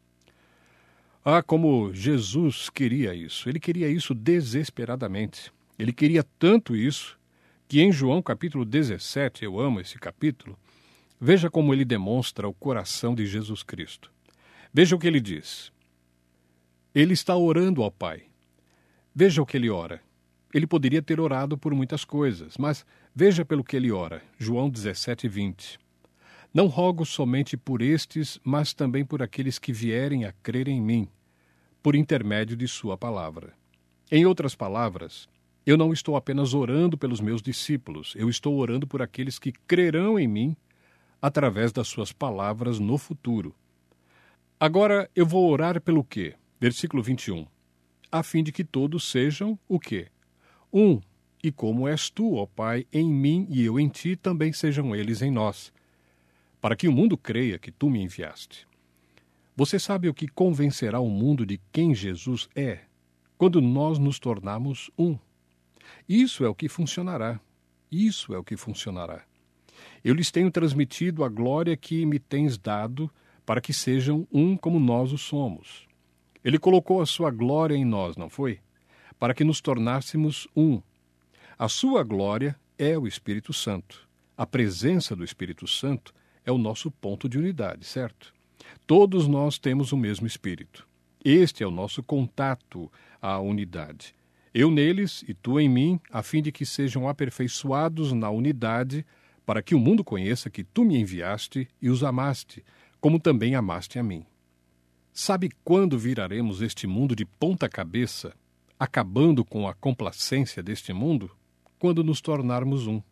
Ah, como Jesus queria isso. Ele queria isso desesperadamente. Ele queria tanto isso que em João capítulo 17, eu amo esse capítulo, veja como ele demonstra o coração de Jesus Cristo. Veja o que ele diz. Ele está orando ao Pai. Veja o que ele ora. Ele poderia ter orado por muitas coisas, mas veja pelo que ele ora. João 17, 20. Não rogo somente por estes, mas também por aqueles que vierem a crer em mim, por intermédio de sua palavra. Em outras palavras, eu não estou apenas orando pelos meus discípulos, eu estou orando por aqueles que crerão em mim através das suas palavras no futuro. Agora eu vou orar pelo quê? Versículo 21. A fim de que todos sejam o quê? Um, e como és tu, ó Pai, em mim e eu em ti, também sejam eles em nós, para que o mundo creia que tu me enviaste. Você sabe o que convencerá o mundo de quem Jesus é? Quando nós nos tornarmos um. Isso é o que funcionará. Isso é o que funcionará. Eu lhes tenho transmitido a glória que me tens dado, para que sejam um como nós o somos. Ele colocou a sua glória em nós, não foi? Para que nos tornássemos um. A sua glória é o Espírito Santo. A presença do Espírito Santo é o nosso ponto de unidade, certo? Todos nós temos o mesmo Espírito. Este é o nosso contato à unidade. Eu neles e tu em mim, a fim de que sejam aperfeiçoados na unidade, para que o mundo conheça que tu me enviaste e os amaste, como também amaste a mim. Sabe quando viraremos este mundo de ponta cabeça, acabando com a complacência deste mundo? Quando nos tornarmos um.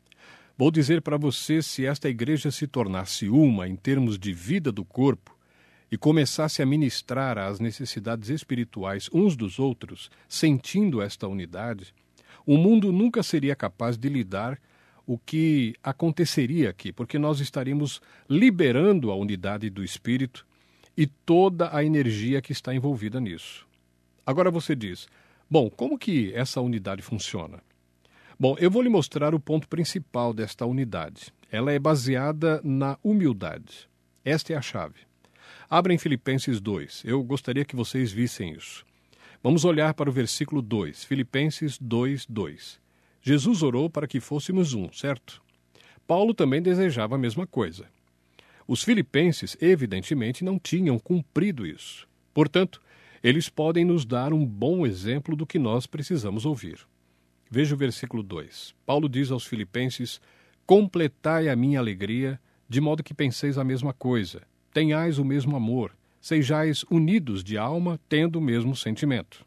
Vou dizer para você, se esta igreja se tornasse uma em termos de vida do corpo e começasse a ministrar às necessidades espirituais uns dos outros, sentindo esta unidade, o mundo nunca seria capaz de lidar o que aconteceria aqui, porque nós estaríamos liberando a unidade do Espírito e toda a energia que está envolvida nisso. Agora você diz, bom, como que essa unidade funciona? Bom, eu vou lhe mostrar o ponto principal desta unidade. Ela é baseada na humildade. Esta é a chave. Abra em Filipenses 2. Eu gostaria que vocês vissem isso. Vamos olhar para o versículo 2. Filipenses 2, 2. Jesus orou para que fôssemos um, certo? Paulo também desejava a mesma coisa. Os filipenses, evidentemente, não tinham cumprido isso. Portanto, eles podem nos dar um bom exemplo do que nós precisamos ouvir. Veja o versículo 2. Paulo diz aos filipenses, completai a minha alegria, de modo que penseis a mesma coisa, tenhais o mesmo amor, sejais unidos de alma, tendo o mesmo sentimento.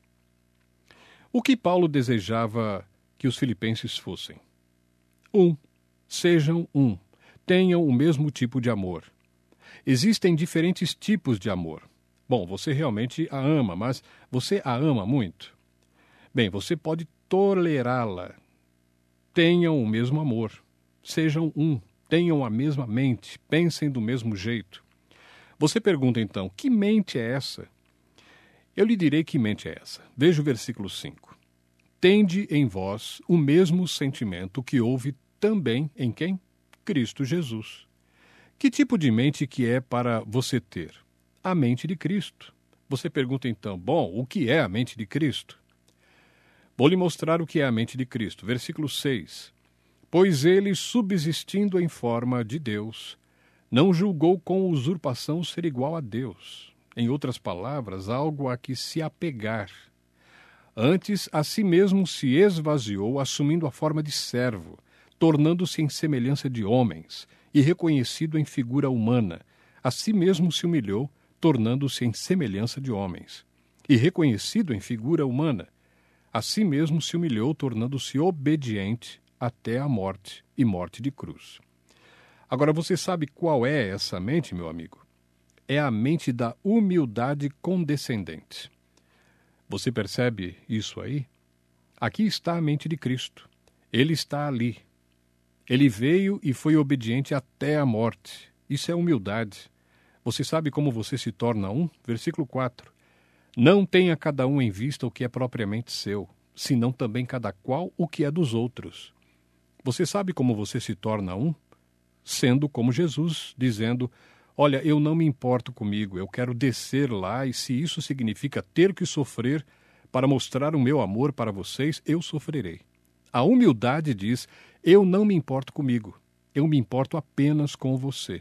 O que Paulo desejava que os filipenses fossem? Um. Sejam um. Tenham o mesmo tipo de amor. Existem diferentes tipos de amor. Bom, você realmente a ama, mas você a ama muito? Bem, você pode tolerá-la. Tenham o mesmo amor. Sejam um. Tenham a mesma mente. Pensem do mesmo jeito. Você pergunta então, que mente é essa? Eu lhe direi que mente é essa. Veja o versículo 5. Tende em vós o mesmo sentimento que houve também em quem? Cristo Jesus. Que tipo de mente que é para você ter? A mente de Cristo. Você pergunta então, bom, o que é a mente de Cristo? Vou lhe mostrar o que é a mente de Cristo. Versículo 6. Pois ele, subsistindo em forma de Deus, não julgou com usurpação ser igual a Deus. Em outras palavras, algo a que se apegar. Antes, a si mesmo se esvaziou, assumindo a forma de servo, tornando-se em semelhança de homens, e reconhecido em figura humana. A si mesmo se humilhou, tornando-se em semelhança de homens. E reconhecido em figura humana, a si mesmo se humilhou, tornando-se obediente até a morte, e morte de cruz. Agora, você sabe qual é essa mente, meu amigo? É a mente da humildade condescendente. Você percebe isso aí? Aqui está a mente de Cristo. Ele está ali. Ele veio e foi obediente até a morte. Isso é humildade. Você sabe como você se torna um? Versículo 4. Não tenha cada um em vista o que é propriamente seu, senão também cada qual o que é dos outros. Você sabe como você se torna um? Sendo como Jesus, dizendo: olha, eu não me importo comigo, eu quero descer lá, e se isso significa ter que sofrer para mostrar o meu amor para vocês, eu sofrerei. A humildade diz: eu não me importo comigo, eu me importo apenas com você.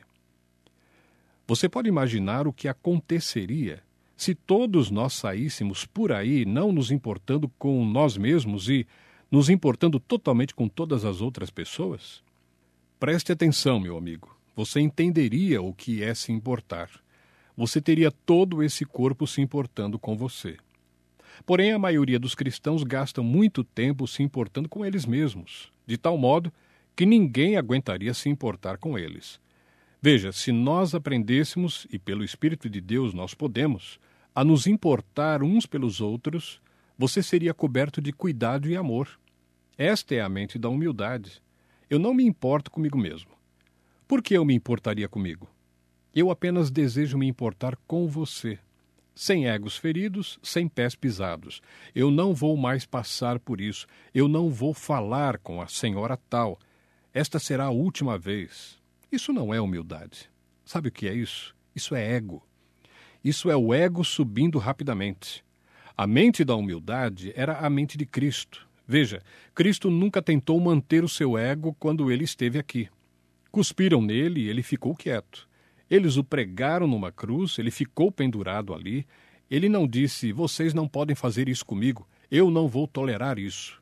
Você pode imaginar o que aconteceria se todos nós saíssemos por aí não nos importando com nós mesmos e nos importando totalmente com todas as outras pessoas? Preste atenção, meu amigo. Você entenderia o que é se importar. Você teria todo esse corpo se importando com você. Porém, a maioria dos cristãos gasta muito tempo se importando com eles mesmos, de tal modo que ninguém aguentaria se importar com eles. Veja, se nós aprendêssemos, e pelo Espírito de Deus nós podemos, a nos importar uns pelos outros, você seria coberto de cuidado e amor. Esta é a mente da humildade. Eu não me importo comigo mesmo. Por que eu me importaria comigo? Eu apenas desejo me importar com você. Sem egos feridos, sem pés pisados. Eu não vou mais passar por isso. Eu não vou falar com a senhora tal. Esta será a última vez. Isso não é humildade. Sabe o que é isso? Isso é ego. Isso é o ego subindo rapidamente. A mente da humildade era a mente de Cristo. Veja, Cristo nunca tentou manter o seu ego quando ele esteve aqui. Cuspiram nele e ele ficou quieto. Eles o pregaram numa cruz, ele ficou pendurado ali. Ele não disse: vocês não podem fazer isso comigo, eu não vou tolerar isso.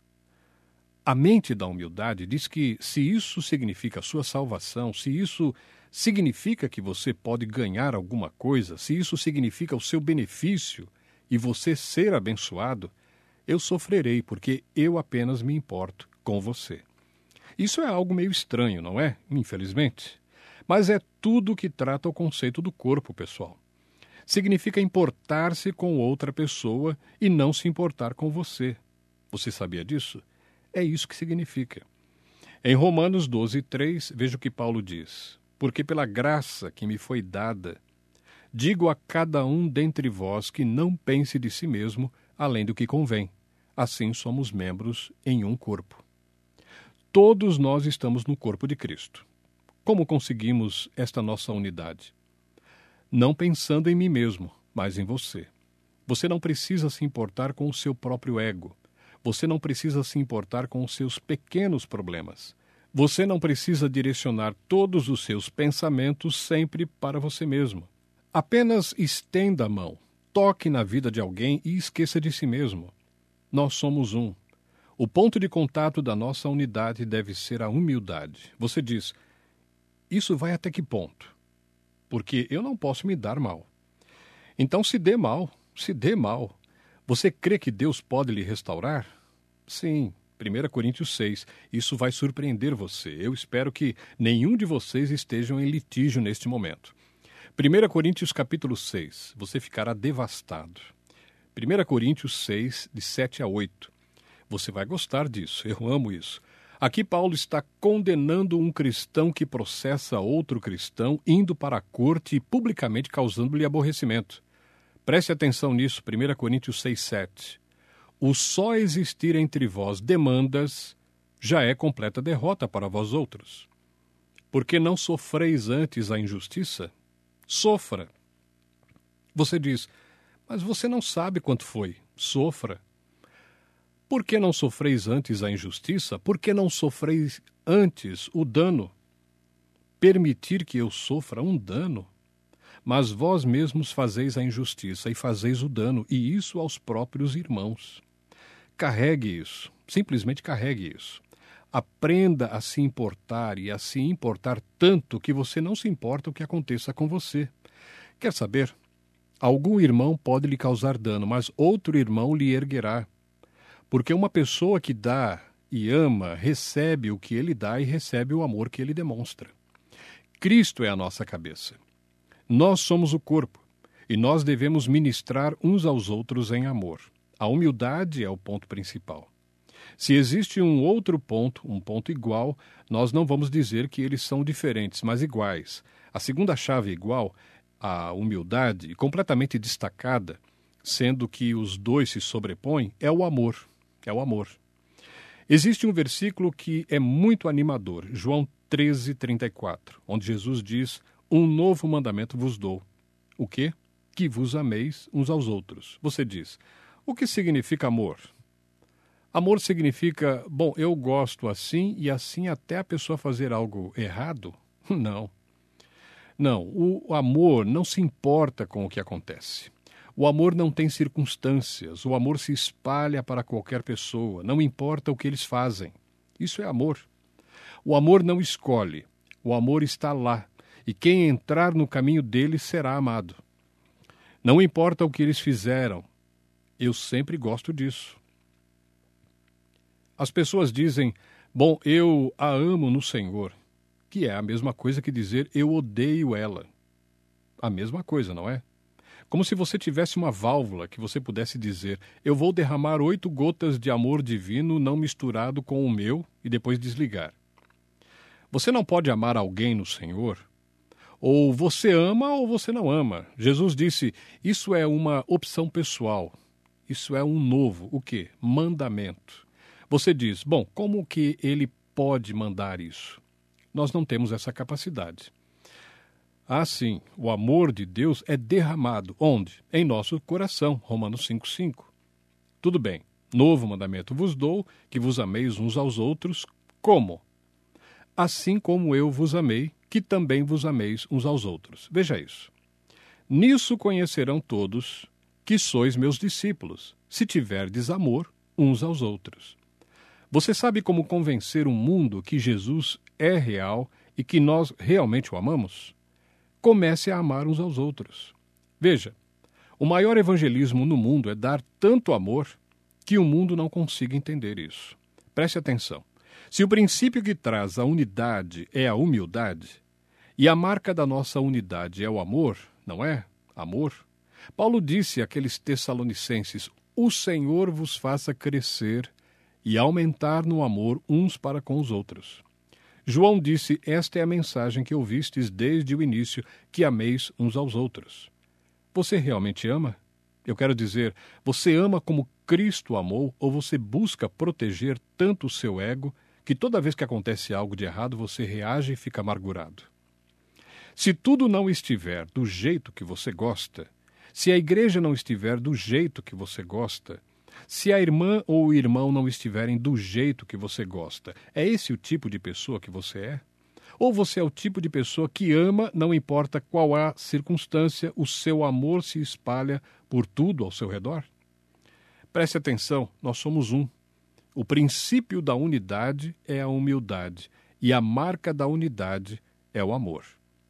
A mente da humildade diz que, se isso significa a sua salvação, se isso significa que você pode ganhar alguma coisa, se isso significa o seu benefício e você ser abençoado, eu sofrerei, porque eu apenas me importo com você. Isso é algo meio estranho, não é? Infelizmente. Mas é tudo que trata o conceito do corpo, pessoal. Significa importar-se com outra pessoa e não se importar com você. Você sabia disso? É isso que significa. Em Romanos 12:3, veja o que Paulo diz: porque pela graça que me foi dada, digo a cada um dentre vós que não pense de si mesmo além do que convém. Assim somos membros em um corpo. Todos nós estamos no corpo de Cristo. Como conseguimos esta nossa unidade? Não pensando em mim mesmo, mas em você. Você não precisa se importar com o seu próprio ego. Você não precisa se importar com os seus pequenos problemas. Você não precisa direcionar todos os seus pensamentos sempre para você mesmo. Apenas estenda a mão, toque na vida de alguém e esqueça de si mesmo. Nós somos um. O ponto de contato da nossa unidade deve ser a humildade. Você diz: isso vai até que ponto? Porque eu não posso me dar mal. Então se dê mal, se dê mal. Você crê que Deus pode lhe restaurar? Sim, 1 Coríntios 6. Isso vai surpreender você. Eu espero que nenhum de vocês estejam em litígio neste momento. 1 Coríntios capítulo 6. Você ficará devastado. 1 Coríntios 6, de 7 a 8. Você vai gostar disso, eu amo isso. Aqui Paulo está condenando um cristão que processa outro cristão, indo para a corte e publicamente causando-lhe aborrecimento. Preste atenção nisso, 1 Coríntios 6, 7. O só existir entre vós demandas já é completa derrota para vós outros. Porque não sofreis antes a injustiça? Sofra. Você diz: mas você não sabe quanto foi. Sofra. Por que não sofreis antes a injustiça? Por que não sofreis antes o dano? Permitir que eu sofra um dano? Mas vós mesmos fazeis a injustiça e fazeis o dano, e isso aos próprios irmãos. Carregue isso, simplesmente carregue isso. Aprenda a se importar e a se importar tanto que você não se importa o que aconteça com você. Quer saber? Algum irmão pode lhe causar dano, mas outro irmão lhe erguerá. Porque uma pessoa que dá e ama, recebe o que ele dá e recebe o amor que ele demonstra. Cristo é a nossa cabeça. Nós somos o corpo, e nós devemos ministrar uns aos outros em amor. A humildade é o ponto principal. Se existe um outro ponto, um ponto igual, nós não vamos dizer que eles são diferentes, mas iguais. A segunda chave igual, a humildade, completamente destacada, sendo que os dois se sobrepõem, é o amor. É o amor. Existe um versículo que é muito animador, João 13:34, onde Jesus diz: um novo mandamento vos dou. O quê? Que vos ameis uns aos outros. Você diz: o que significa amor? Amor significa, bom, eu gosto assim e assim até a pessoa fazer algo errado? Não. Não, o amor não se importa com o que acontece. O amor não tem circunstâncias, o amor se espalha para qualquer pessoa, não importa o que eles fazem. Isso é amor. O amor não escolhe, o amor está lá, e quem entrar no caminho dele será amado. Não importa o que eles fizeram, eu sempre gosto disso. As pessoas dizem, bom, eu a amo no Senhor, que é a mesma coisa que dizer eu odeio ela. A mesma coisa, não é? Como se você tivesse uma válvula que você pudesse dizer, eu vou derramar 8 gotas de amor divino não misturado com o meu e depois desligar. Você não pode amar alguém no Senhor. Ou você ama ou você não ama. Jesus disse, isso é uma opção pessoal. Isso é um novo, o quê? Mandamento. Você diz, bom, como que ele pode mandar isso? Nós não temos essa capacidade. Ah, sim, o amor de Deus é derramado. Onde? Em nosso coração, Romanos 5:5. Tudo bem, novo mandamento vos dou, que vos ameis uns aos outros. Como? Assim como eu vos amei, que também vos ameis uns aos outros. Veja isso. Nisso conhecerão todos que sois meus discípulos, se tiverdes amor uns aos outros. Você sabe como convencer o mundo que Jesus é real e que nós realmente o amamos? Comece a amar uns aos outros. Veja, o maior evangelismo no mundo é dar tanto amor que o mundo não consiga entender isso. Preste atenção. Se o princípio que traz a unidade é a humildade, e a marca da nossa unidade é o amor, não é? Amor. Paulo disse àqueles tessalonicenses, o Senhor vos faça crescer e aumentar no amor uns para com os outros. João disse, esta é a mensagem que ouvistes desde o início, que ameis uns aos outros. Você realmente ama? Eu quero dizer, você ama como Cristo amou ou você busca proteger tanto o seu ego que toda vez que acontece algo de errado você reage e fica amargurado? Se tudo não estiver do jeito que você gosta, se a igreja não estiver do jeito que você gosta, se a irmã ou o irmão não estiverem do jeito que você gosta, é esse o tipo de pessoa que você é? Ou você é o tipo de pessoa que ama, não importa qual a circunstância, o seu amor se espalha por tudo ao seu redor? Preste atenção, nós somos um. O princípio da unidade é a humildade, e a marca da unidade é o amor.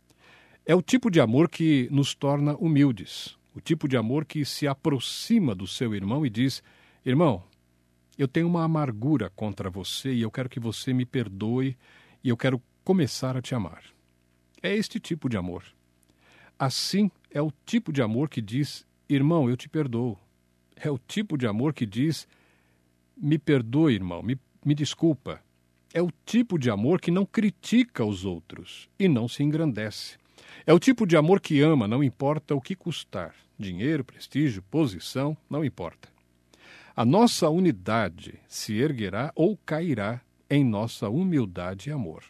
É o tipo de amor que nos torna humildes, o tipo de amor que se aproxima do seu irmão e diz, irmão, eu tenho uma amargura contra você e eu quero que você me perdoe e eu quero começar a te amar. É este tipo de amor. Assim é o tipo de amor que diz, irmão, eu te perdoo. É o tipo de amor que diz, me perdoe, irmão, me desculpa. É o tipo de amor que não critica os outros e não se engrandece. É o tipo de amor que ama, não importa o que custar. Dinheiro, prestígio, posição, não importa. A nossa unidade se erguerá ou cairá em nossa humildade e amor.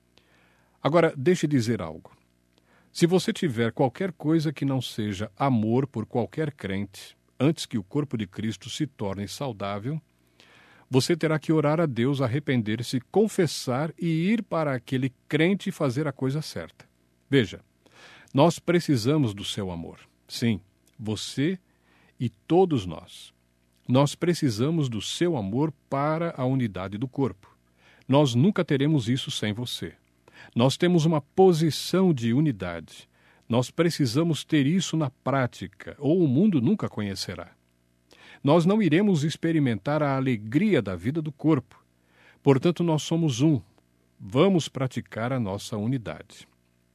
Agora, deixe dizer algo. Se você tiver qualquer coisa que não seja amor por qualquer crente, antes que o corpo de Cristo se torne saudável, você terá que orar a Deus, arrepender-se, confessar e ir para aquele crente e fazer a coisa certa. Veja, nós precisamos do seu amor. Sim, você e todos nós. Nós precisamos do seu amor para a unidade do corpo. Nós nunca teremos isso sem você. Nós temos uma posição de unidade. Nós precisamos ter isso na prática, ou o mundo nunca conhecerá. Nós não iremos experimentar a alegria da vida do corpo. Portanto, nós somos um. Vamos praticar a nossa unidade.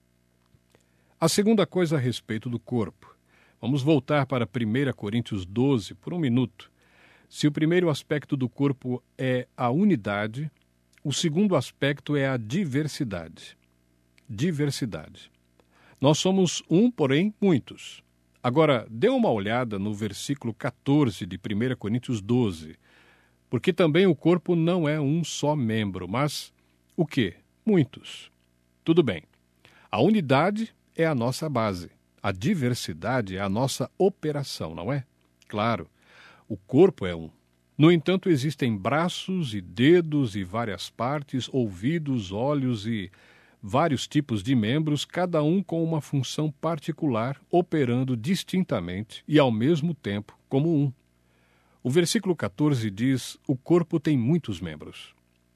A segunda coisa a respeito do corpo. Vamos voltar para 1 Coríntios 12 por um minuto. Se o primeiro aspecto do corpo é a unidade, o segundo aspecto é a diversidade. Diversidade. Nós somos um, porém muitos. Agora, dê uma olhada no versículo 14 de 1 Coríntios 12, porque também o corpo não é um só membro, mas o quê? Muitos. Tudo bem. A unidade é a nossa base. A diversidade é a nossa operação, não é? Claro, o corpo é um. No entanto, existem braços e dedos e várias partes, ouvidos, olhos e vários tipos de membros, cada um com uma função particular, operando distintamente e ao mesmo tempo como um. O versículo 14 diz: o corpo tem muitos membros.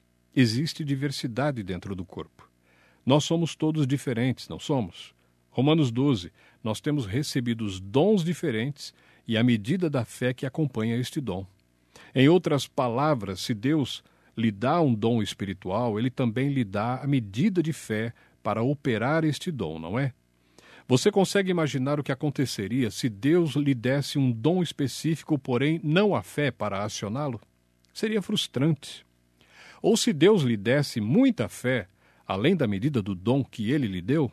Existe diversidade dentro do corpo. Nós somos todos diferentes, não somos? Romanos 12, nós temos recebido os dons diferentes e a medida da fé que acompanha este dom. Em outras palavras, se Deus lhe dá um dom espiritual, ele também lhe dá a medida de fé para operar este dom, não é? Você consegue imaginar o que aconteceria se Deus lhe desse um dom específico, porém não a fé para acioná-lo? Seria frustrante. Ou se Deus lhe desse muita fé, além da medida do dom que ele lhe deu?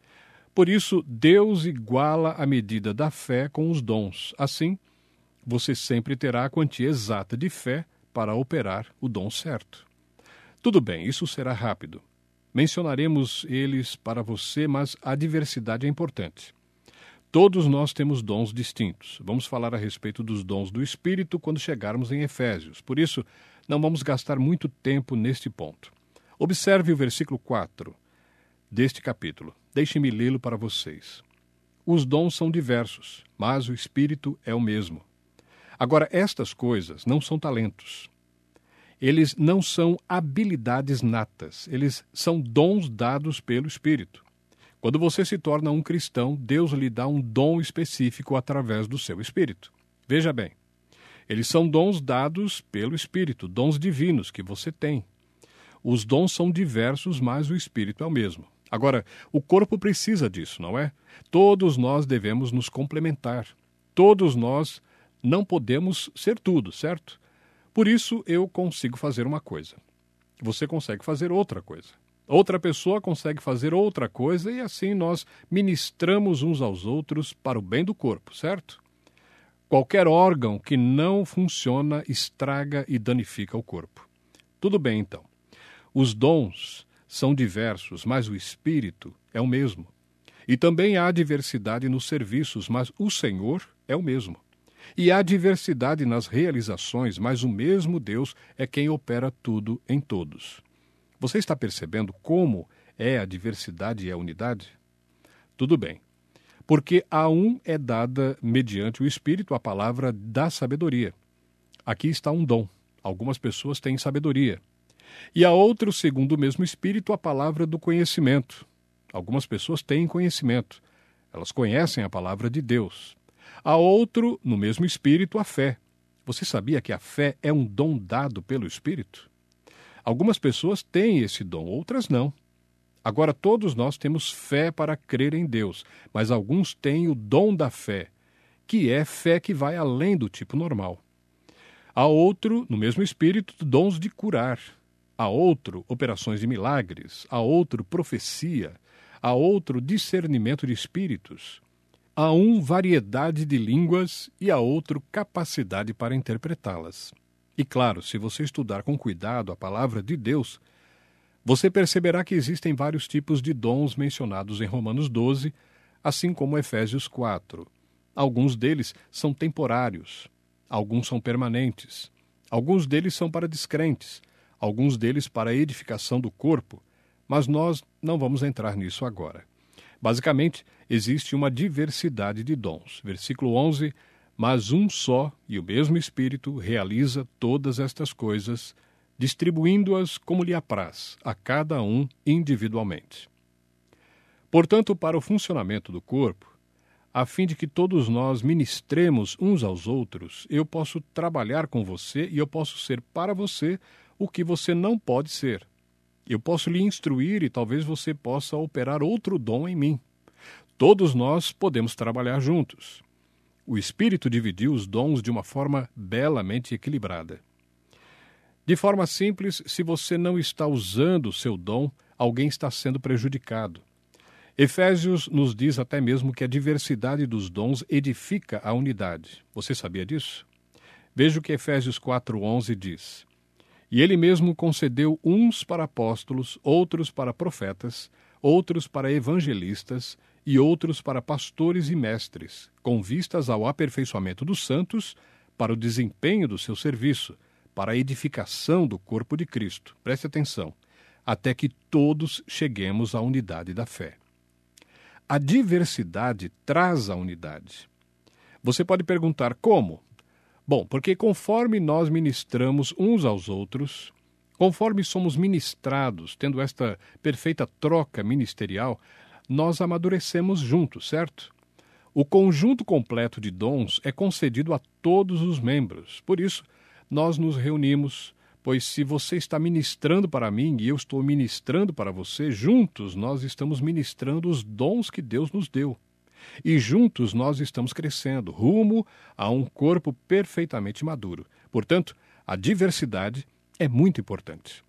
Por isso, Deus iguala a medida da fé com os dons. Assim, você sempre terá a quantia exata de fé para operar o dom certo. Tudo bem, isso será rápido. Mencionaremos eles para você, mas a diversidade é importante. Todos nós temos dons distintos. Vamos falar a respeito dos dons do Espírito quando chegarmos em Efésios. Por isso, não vamos gastar muito tempo neste ponto. Observe o versículo 4 deste capítulo. Deixe-me lê-lo para vocês. Os dons são diversos, mas o Espírito é o mesmo. Agora, estas coisas não são talentos. Eles não são habilidades natas. Eles são dons dados pelo Espírito. Quando você se torna um cristão, Deus lhe dá um dom específico através do seu Espírito. Veja bem, eles são dons dados pelo Espírito, dons divinos que você tem. Os dons são diversos, mas o Espírito é o mesmo. Agora, o corpo precisa disso, não é? Todos nós devemos nos complementar. Todos nós não podemos ser tudo, certo? Por isso, eu consigo fazer uma coisa. Você consegue fazer outra coisa. Outra pessoa consegue fazer outra coisa e assim nós ministramos uns aos outros para o bem do corpo, certo? Qualquer órgão que não funciona estraga e danifica o corpo. Tudo bem, então. Os dons são diversos, mas o Espírito é o mesmo. E também há diversidade nos serviços, mas o Senhor é o mesmo. E há diversidade nas realizações, mas o mesmo Deus é quem opera tudo em todos. Você está percebendo como é a diversidade e a unidade? Tudo bem. Porque a um é dada, mediante o Espírito, a palavra da sabedoria. Aqui está um dom. Algumas pessoas têm sabedoria. E a outro, segundo o mesmo Espírito, a palavra do conhecimento. Algumas pessoas têm conhecimento. Elas conhecem a palavra de Deus. A outro, no mesmo Espírito, a fé. Você sabia que a fé é um dom dado pelo Espírito? Algumas pessoas têm esse dom, outras não. Agora, todos nós temos fé para crer em Deus, mas alguns têm o dom da fé, que é fé que vai além do tipo normal. Há outro, no mesmo Espírito, dons de curar. Há outro, operações de milagres. Há outro, profecia. Há outro, discernimento de espíritos. Há um, variedade de línguas e há outro, capacidade para interpretá-las. E claro, se você estudar com cuidado a palavra de Deus, você perceberá que existem vários tipos de dons mencionados em Romanos 12, assim como Efésios 4. Alguns deles são temporários, alguns são permanentes, alguns deles são para descrentes, alguns deles para a edificação do corpo, mas nós não vamos entrar nisso agora. Basicamente, existe uma diversidade de dons. Versículo 11, mas um só e o mesmo Espírito realiza todas estas coisas, distribuindo-as como lhe apraz, a cada um individualmente. Portanto, para o funcionamento do corpo, a fim de que todos nós ministremos uns aos outros, eu posso trabalhar com você e eu posso ser para você o que você não pode ser. Eu posso lhe instruir e talvez você possa operar outro dom em mim. Todos nós podemos trabalhar juntos. O Espírito dividiu os dons de uma forma belamente equilibrada. De forma simples, se você não está usando o seu dom, alguém está sendo prejudicado. Efésios nos diz até mesmo que a diversidade dos dons edifica a unidade. Você sabia disso? Veja o que Efésios 4:11 diz. E ele mesmo concedeu uns para apóstolos, outros para profetas, outros para evangelistas e outros para pastores e mestres, com vistas ao aperfeiçoamento dos santos, para o desempenho do seu serviço, para a edificação do corpo de Cristo. Preste atenção. Até que todos cheguemos à unidade da fé. A diversidade traz a unidade. Você pode perguntar como? Bom, porque conforme nós ministramos uns aos outros, conforme somos ministrados, tendo esta perfeita troca ministerial, nós amadurecemos juntos, certo? O conjunto completo de dons é concedido a todos os membros. Por isso, nós nos reunimos, pois se você está ministrando para mim e eu estou ministrando para você, juntos nós estamos ministrando os dons que Deus nos deu. E juntos nós estamos crescendo, rumo a um corpo perfeitamente maduro. Portanto, a diversidade é muito importante.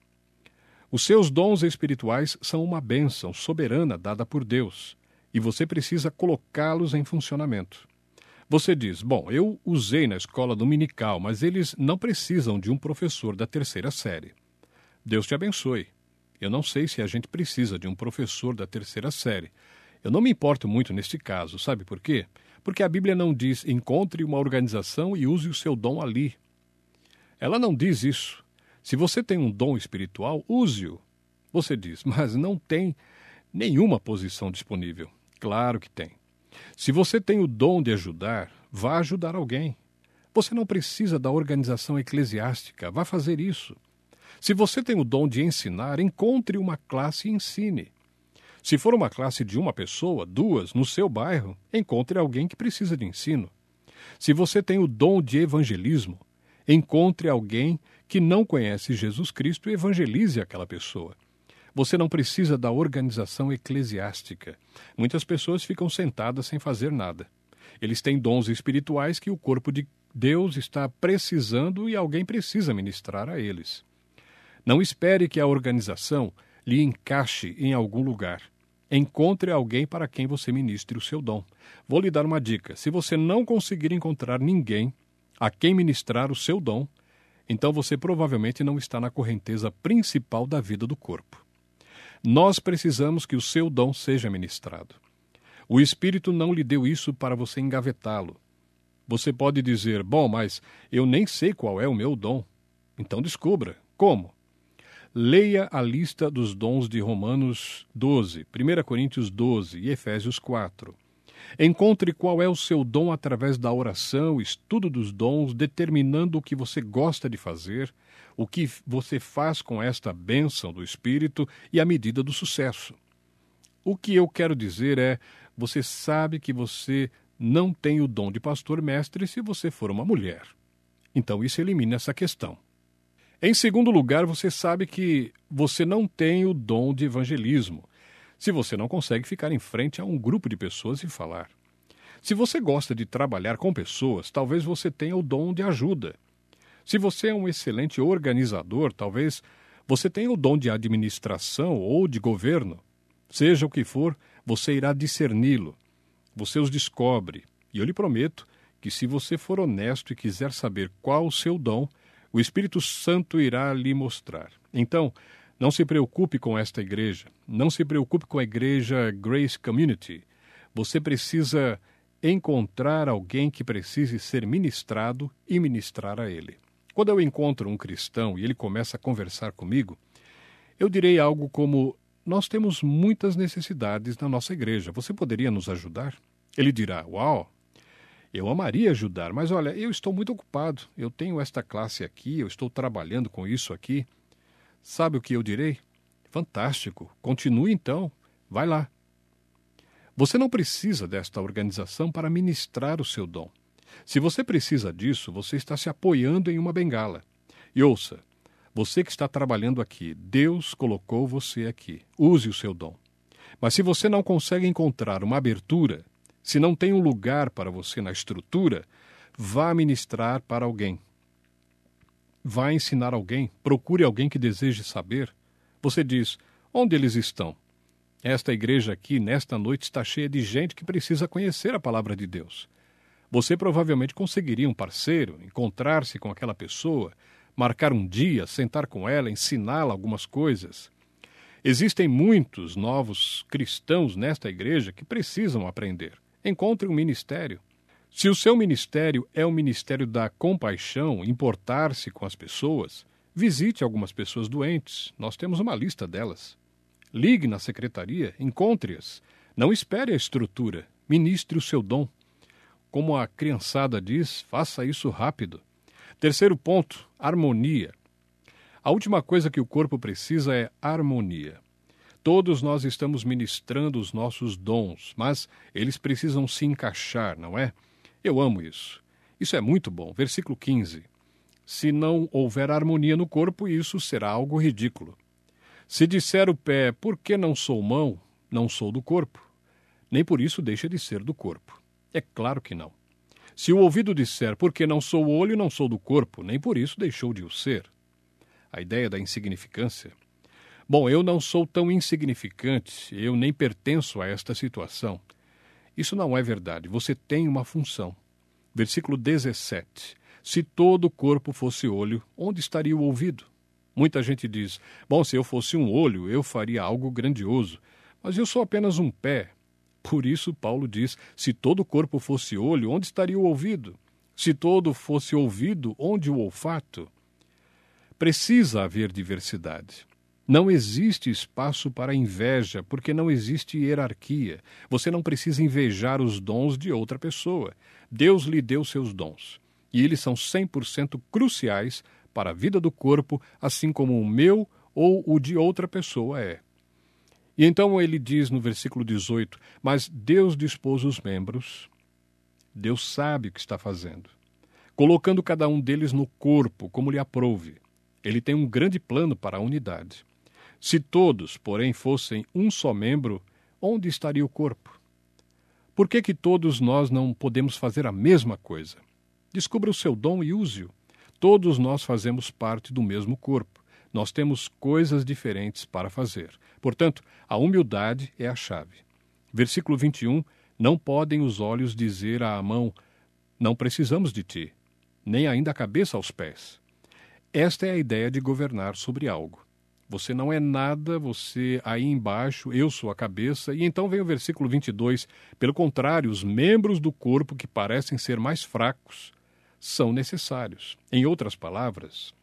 Os seus dons espirituais são uma bênção soberana dada por Deus, e você precisa colocá-los em funcionamento. Você diz, bom, eu usei na escola dominical, mas eles não precisam de um professor da 3ª série. Deus te abençoe. Eu não sei se a gente precisa de um professor da 3ª série. Eu não me importo muito neste caso, sabe por quê? Porque a Bíblia não diz, encontre uma organização e use o seu dom ali. Ela não diz isso. Se você tem um dom espiritual, use-o. Você diz, mas não tem nenhuma posição disponível. Claro que tem. Se você tem o dom de ajudar, vá ajudar alguém. Você não precisa da organização eclesiástica, vá fazer isso. Se você tem o dom de ensinar, encontre uma classe e ensine. Se for uma classe de uma pessoa, 2, no seu bairro, encontre alguém que precisa de ensino. Se você tem o dom de evangelismo, encontre alguém que não conhece Jesus Cristo e evangelize aquela pessoa. Você não precisa da organização eclesiástica. Muitas pessoas ficam sentadas sem fazer nada. Eles têm dons espirituais que o corpo de Deus está precisando e alguém precisa ministrar a eles. Não espere que a organização lhe encaixe em algum lugar. Encontre alguém para quem você ministre o seu dom. Vou lhe dar uma dica. Se você não conseguir encontrar ninguém a quem ministrar o seu dom, então você provavelmente não está na correnteza principal da vida do corpo. Nós precisamos que o seu dom seja ministrado. O Espírito não lhe deu isso para você engavetá-lo. Você pode dizer, bom, mas eu nem sei qual é o meu dom. Então descubra. Como? Leia a lista dos dons de Romanos 12, 1 Coríntios 12 e Efésios 4. Encontre qual é o seu dom através da oração, estudo dos dons, determinando o que você gosta de fazer, o que você faz com esta bênção do Espírito e a medida do sucesso. O que eu quero dizer é, você sabe que você não tem o dom de pastor-mestre se você for uma mulher. Então isso elimina essa questão. Em segundo lugar, você sabe que você não tem o dom de evangelismo, se você não consegue ficar em frente a um grupo de pessoas e falar. Se você gosta de trabalhar com pessoas, talvez você tenha o dom de ajuda. Se você é um excelente organizador, talvez você tenha o dom de administração ou de governo. Seja o que for, você irá discerni-lo. Você os descobre. E eu lhe prometo que se você for honesto e quiser saber qual o seu dom, o Espírito Santo irá lhe mostrar. Então, não se preocupe com esta igreja. Não se preocupe com a igreja Grace Community. Você precisa encontrar alguém que precise ser ministrado e ministrar a ele. Quando eu encontro um cristão e ele começa a conversar comigo, eu direi algo como, nós temos muitas necessidades na nossa igreja. Você poderia nos ajudar? Ele dirá, uau, eu amaria ajudar, mas olha, eu estou muito ocupado. Eu tenho esta classe aqui, eu estou trabalhando com isso aqui. Sabe o que eu direi? Fantástico, continue então, vai lá. Você não precisa desta organização para ministrar o seu dom. Se você precisa disso, você está se apoiando em uma bengala. E ouça, você que está trabalhando aqui, Deus colocou você aqui. Use o seu dom. Mas se você não consegue encontrar uma abertura, se não tem um lugar para você na estrutura, vá ministrar para alguém. Vá ensinar alguém, procure alguém que deseje saber. Você diz, onde eles estão? Esta igreja aqui, nesta noite, está cheia de gente que precisa conhecer a palavra de Deus. Você provavelmente conseguiria um parceiro, encontrar-se com aquela pessoa, marcar um dia, sentar com ela, ensiná-la algumas coisas. Existem muitos novos cristãos nesta igreja que precisam aprender. Encontre um ministério. Se o seu ministério é o ministério da compaixão, importar-se com as pessoas, visite algumas pessoas doentes. Nós temos uma lista delas. Ligue na secretaria, encontre-as. Não espere a estrutura, ministre o seu dom. Como a criançada diz, faça isso rápido. Terceiro ponto, harmonia. A última coisa que o corpo precisa é harmonia. Todos nós estamos ministrando os nossos dons, mas eles precisam se encaixar, não é? Eu amo isso. Isso é muito bom. Versículo 15. Se não houver harmonia no corpo, isso será algo ridículo. Se disser o pé, por que não sou mão, não sou do corpo, nem por isso deixa de ser do corpo. É claro que não. Se o ouvido disser, por que não sou olho, não sou do corpo, nem por isso deixou de o ser. A ideia da insignificância. Bom, eu não sou tão insignificante, eu nem pertenço a esta situação. Isso não é verdade. Você tem uma função. Versículo 17. Se todo o corpo fosse olho, onde estaria o ouvido? Muita gente diz, bom, se eu fosse um olho, eu faria algo grandioso. Mas eu sou apenas um pé. Por isso, Paulo diz, se todo o corpo fosse olho, onde estaria o ouvido? Se todo fosse ouvido, onde o olfato? Precisa haver diversidade. Não existe espaço para inveja, porque não existe hierarquia. Você não precisa invejar os dons de outra pessoa. Deus lhe deu seus dons. E eles são 100% cruciais para a vida do corpo, assim como o meu ou o de outra pessoa é. E então ele diz no versículo 18, mas Deus dispôs os membros, Deus sabe o que está fazendo, colocando cada um deles no corpo, como lhe aprouve. Ele tem um grande plano para a unidade. Se todos, porém, fossem um só membro, onde estaria o corpo? Por que todos nós não podemos fazer a mesma coisa? Descubra o seu dom e use-o. Todos nós fazemos parte do mesmo corpo. Nós temos coisas diferentes para fazer. Portanto, a humildade é a chave. Versículo 21, não podem os olhos dizer à mão, não precisamos de ti, nem ainda a cabeça aos pés. Esta é a ideia de governar sobre algo. Você não é nada, você aí embaixo, eu sou a cabeça. E então vem o versículo 22. Pelo contrário, os membros do corpo que parecem ser mais fracos são necessários. Em outras palavras,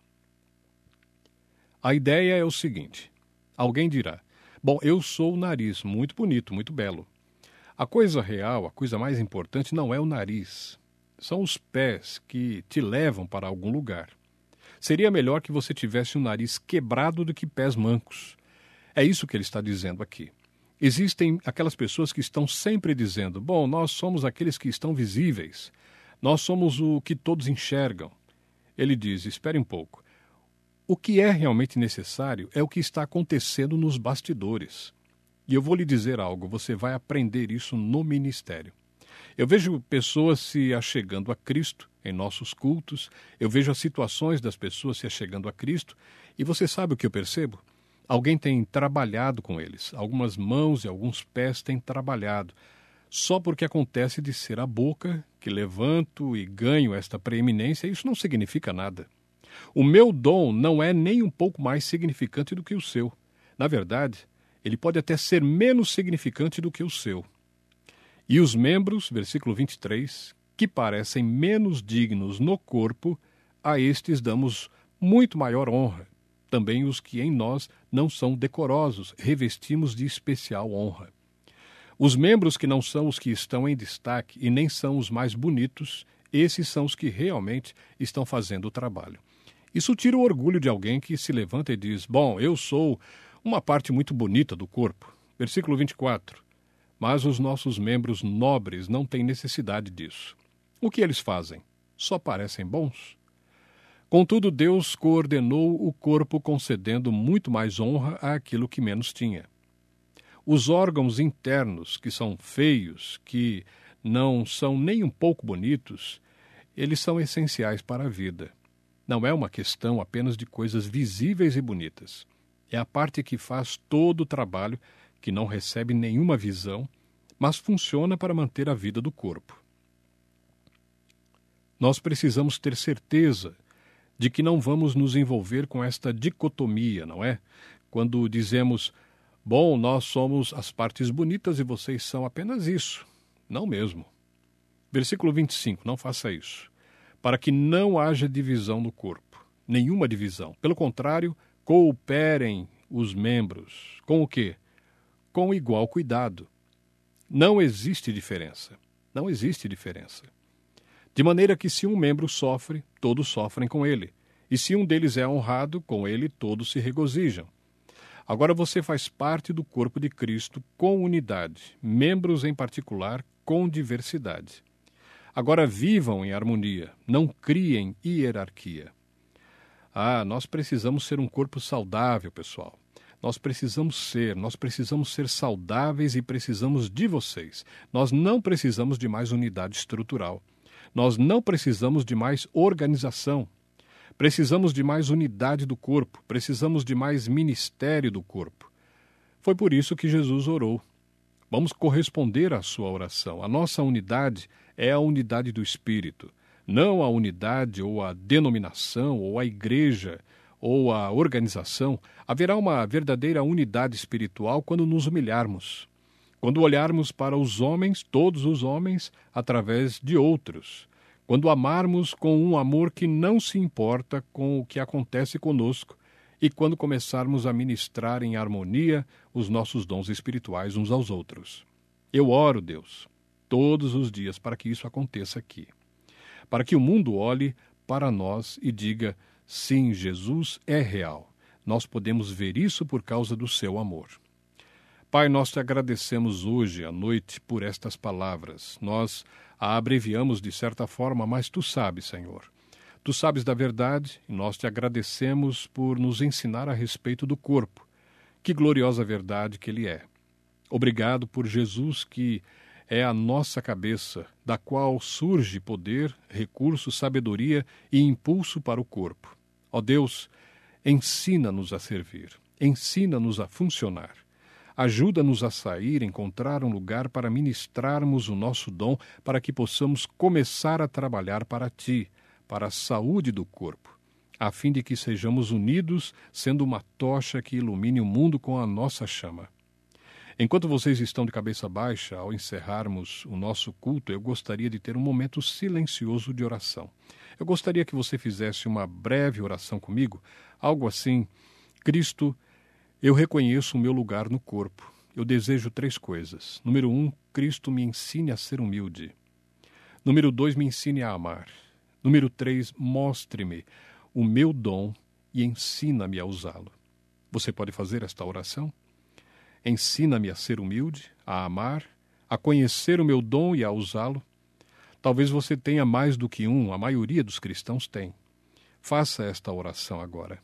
a ideia é o seguinte. Alguém dirá, bom, eu sou o nariz, muito bonito, muito belo. A coisa real, a coisa mais importante não é o nariz. São os pés que te levam para algum lugar. Seria melhor que você tivesse um nariz quebrado do que pés mancos. É isso que ele está dizendo aqui. Existem aquelas pessoas que estão sempre dizendo, bom, nós somos aqueles que estão visíveis. Nós somos o que todos enxergam. Ele diz, espere um pouco. O que é realmente necessário é o que está acontecendo nos bastidores. E eu vou lhe dizer algo, você vai aprender isso no ministério. Eu vejo pessoas se achegando a Cristo em nossos cultos, eu vejo as situações das pessoas se achegando a Cristo, e você sabe o que eu percebo? Alguém tem trabalhado com eles, algumas mãos e alguns pés têm trabalhado, só porque acontece de ser a boca que levanto e ganho esta preeminência, isso não significa nada. O meu dom não é nem um pouco mais significante do que o seu. Na verdade, ele pode até ser menos significante do que o seu. E os membros, versículo 23, que parecem menos dignos no corpo, a estes damos muito maior honra. Também os que em nós não são decorosos, revestimos de especial honra. Os membros que não são os que estão em destaque e nem são os mais bonitos, esses são os que realmente estão fazendo o trabalho. Isso tira o orgulho de alguém que se levanta e diz, bom, eu sou uma parte muito bonita do corpo. Versículo 24. Mas os nossos membros nobres não têm necessidade disso. O que eles fazem? Só parecem bons? Contudo, Deus coordenou o corpo concedendo muito mais honra àquilo que menos tinha. Os órgãos internos, que são feios, que não são nem um pouco bonitos, eles são essenciais para a vida. Não é uma questão apenas de coisas visíveis e bonitas. É a parte que faz todo o trabalho que não recebe nenhuma visão, mas funciona para manter a vida do corpo. Nós precisamos ter certeza de que não vamos nos envolver com esta dicotomia, não é? Quando dizemos, bom, nós somos as partes bonitas e vocês são apenas isso. Não mesmo. Versículo 25, não faça isso. Para que não haja divisão no corpo, nenhuma divisão. Pelo contrário, cooperem os membros. Com o quê? Com igual cuidado. Não existe diferença. Não existe diferença. De maneira que se um membro sofre, todos sofrem com ele. E se um deles é honrado, com ele todos se regozijam. Agora você faz parte do corpo de Cristo com unidade, membros em particular com diversidade. Agora vivam em harmonia, não criem hierarquia. Nós precisamos ser um corpo saudável, pessoal. Nós precisamos ser saudáveis e precisamos de vocês. Nós não precisamos de mais unidade estrutural. Nós não precisamos de mais organização. Precisamos de mais unidade do corpo. Precisamos de mais ministério do corpo. Foi por isso que Jesus orou. Vamos corresponder à sua oração. A nossa unidade é a unidade do Espírito, não a unidade ou a denominação ou a igreja ou a organização. Haverá uma verdadeira unidade espiritual quando nos humilharmos. Quando olharmos para os homens, todos os homens, através de outros. Quando amarmos com um amor que não se importa com o que acontece conosco e quando começarmos a ministrar em harmonia os nossos dons espirituais uns aos outros. Eu oro, Deus, todos os dias para que isso aconteça aqui. Para que o mundo olhe para nós e diga, sim, Jesus é real. Nós podemos ver isso por causa do seu amor. Pai, nós te agradecemos hoje à noite por estas palavras. Nós a abreviamos de certa forma, mas tu sabes, Senhor. Tu sabes da verdade e nós te agradecemos por nos ensinar a respeito do corpo. Que gloriosa verdade que ele é. Obrigado por Jesus, que é a nossa cabeça, da qual surge poder, recurso, sabedoria e impulso para o corpo. Ó Deus, ensina-nos a servir, ensina-nos a funcionar. Ajuda-nos a sair, encontrar um lugar para ministrarmos o nosso dom, para que possamos começar a trabalhar para Ti, para a saúde do corpo, a fim de que sejamos unidos, sendo uma tocha que ilumine o mundo com a nossa chama. Enquanto vocês estão de cabeça baixa, ao encerrarmos o nosso culto, eu gostaria de ter um momento silencioso de oração. Eu gostaria que você fizesse uma breve oração comigo, algo assim, Cristo, eu reconheço o meu lugar no corpo. Eu desejo 3 coisas. Número 1, Cristo me ensine a ser humilde. Número 2, me ensine a amar. Número 3, mostre-me o meu dom e ensina-me a usá-lo. Você pode fazer esta oração? Ensina-me a ser humilde, a amar, a conhecer o meu dom e a usá-lo. Talvez você tenha mais do que um, a maioria dos cristãos tem. Faça esta oração agora.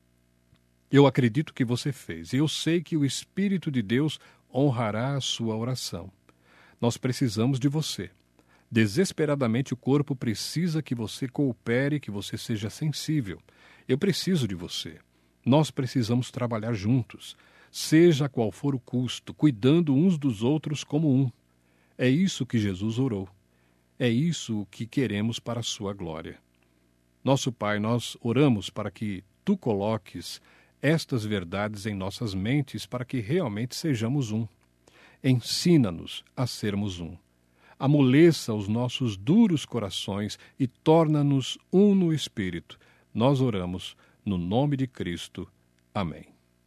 Eu acredito que você fez, e eu sei que o Espírito de Deus honrará a sua oração. Nós precisamos de você. Desesperadamente o corpo precisa que você coopere, que você seja sensível. Eu preciso de você. Nós precisamos trabalhar juntos, seja qual for o custo, cuidando uns dos outros como um. É isso que Jesus orou. É isso que queremos para a sua glória. Nosso Pai, nós oramos para que Tu coloques estas verdades em nossas mentes para que realmente sejamos um. Ensina-nos a sermos um. Amoleça os nossos duros corações e torna-nos um no Espírito. Nós oramos no nome de Cristo. Amém.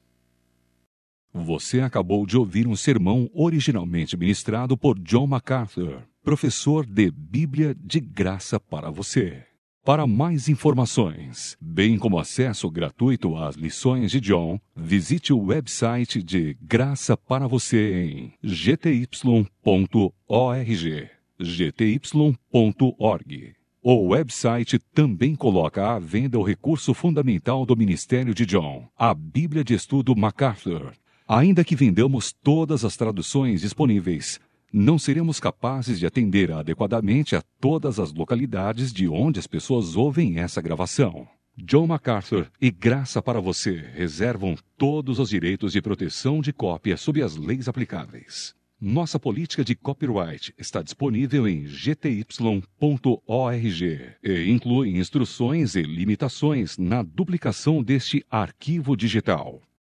Você acabou de ouvir um sermão originalmente ministrado por John MacArthur, professor de Bíblia de graça para você. Para mais informações, bem como acesso gratuito às lições de John, visite o website de Graça para Você em gty.org. gty.org. O website também coloca à venda o recurso fundamental do ministério de John, a Bíblia de Estudo MacArthur. Ainda que vendamos todas as traduções disponíveis, não seremos capazes de atender adequadamente a todas as localidades de onde as pessoas ouvem essa gravação. John MacArthur e Graça para Você reservam todos os direitos de proteção de cópia sob as leis aplicáveis. Nossa política de copyright está disponível em gty.org e inclui instruções e limitações na duplicação deste arquivo digital.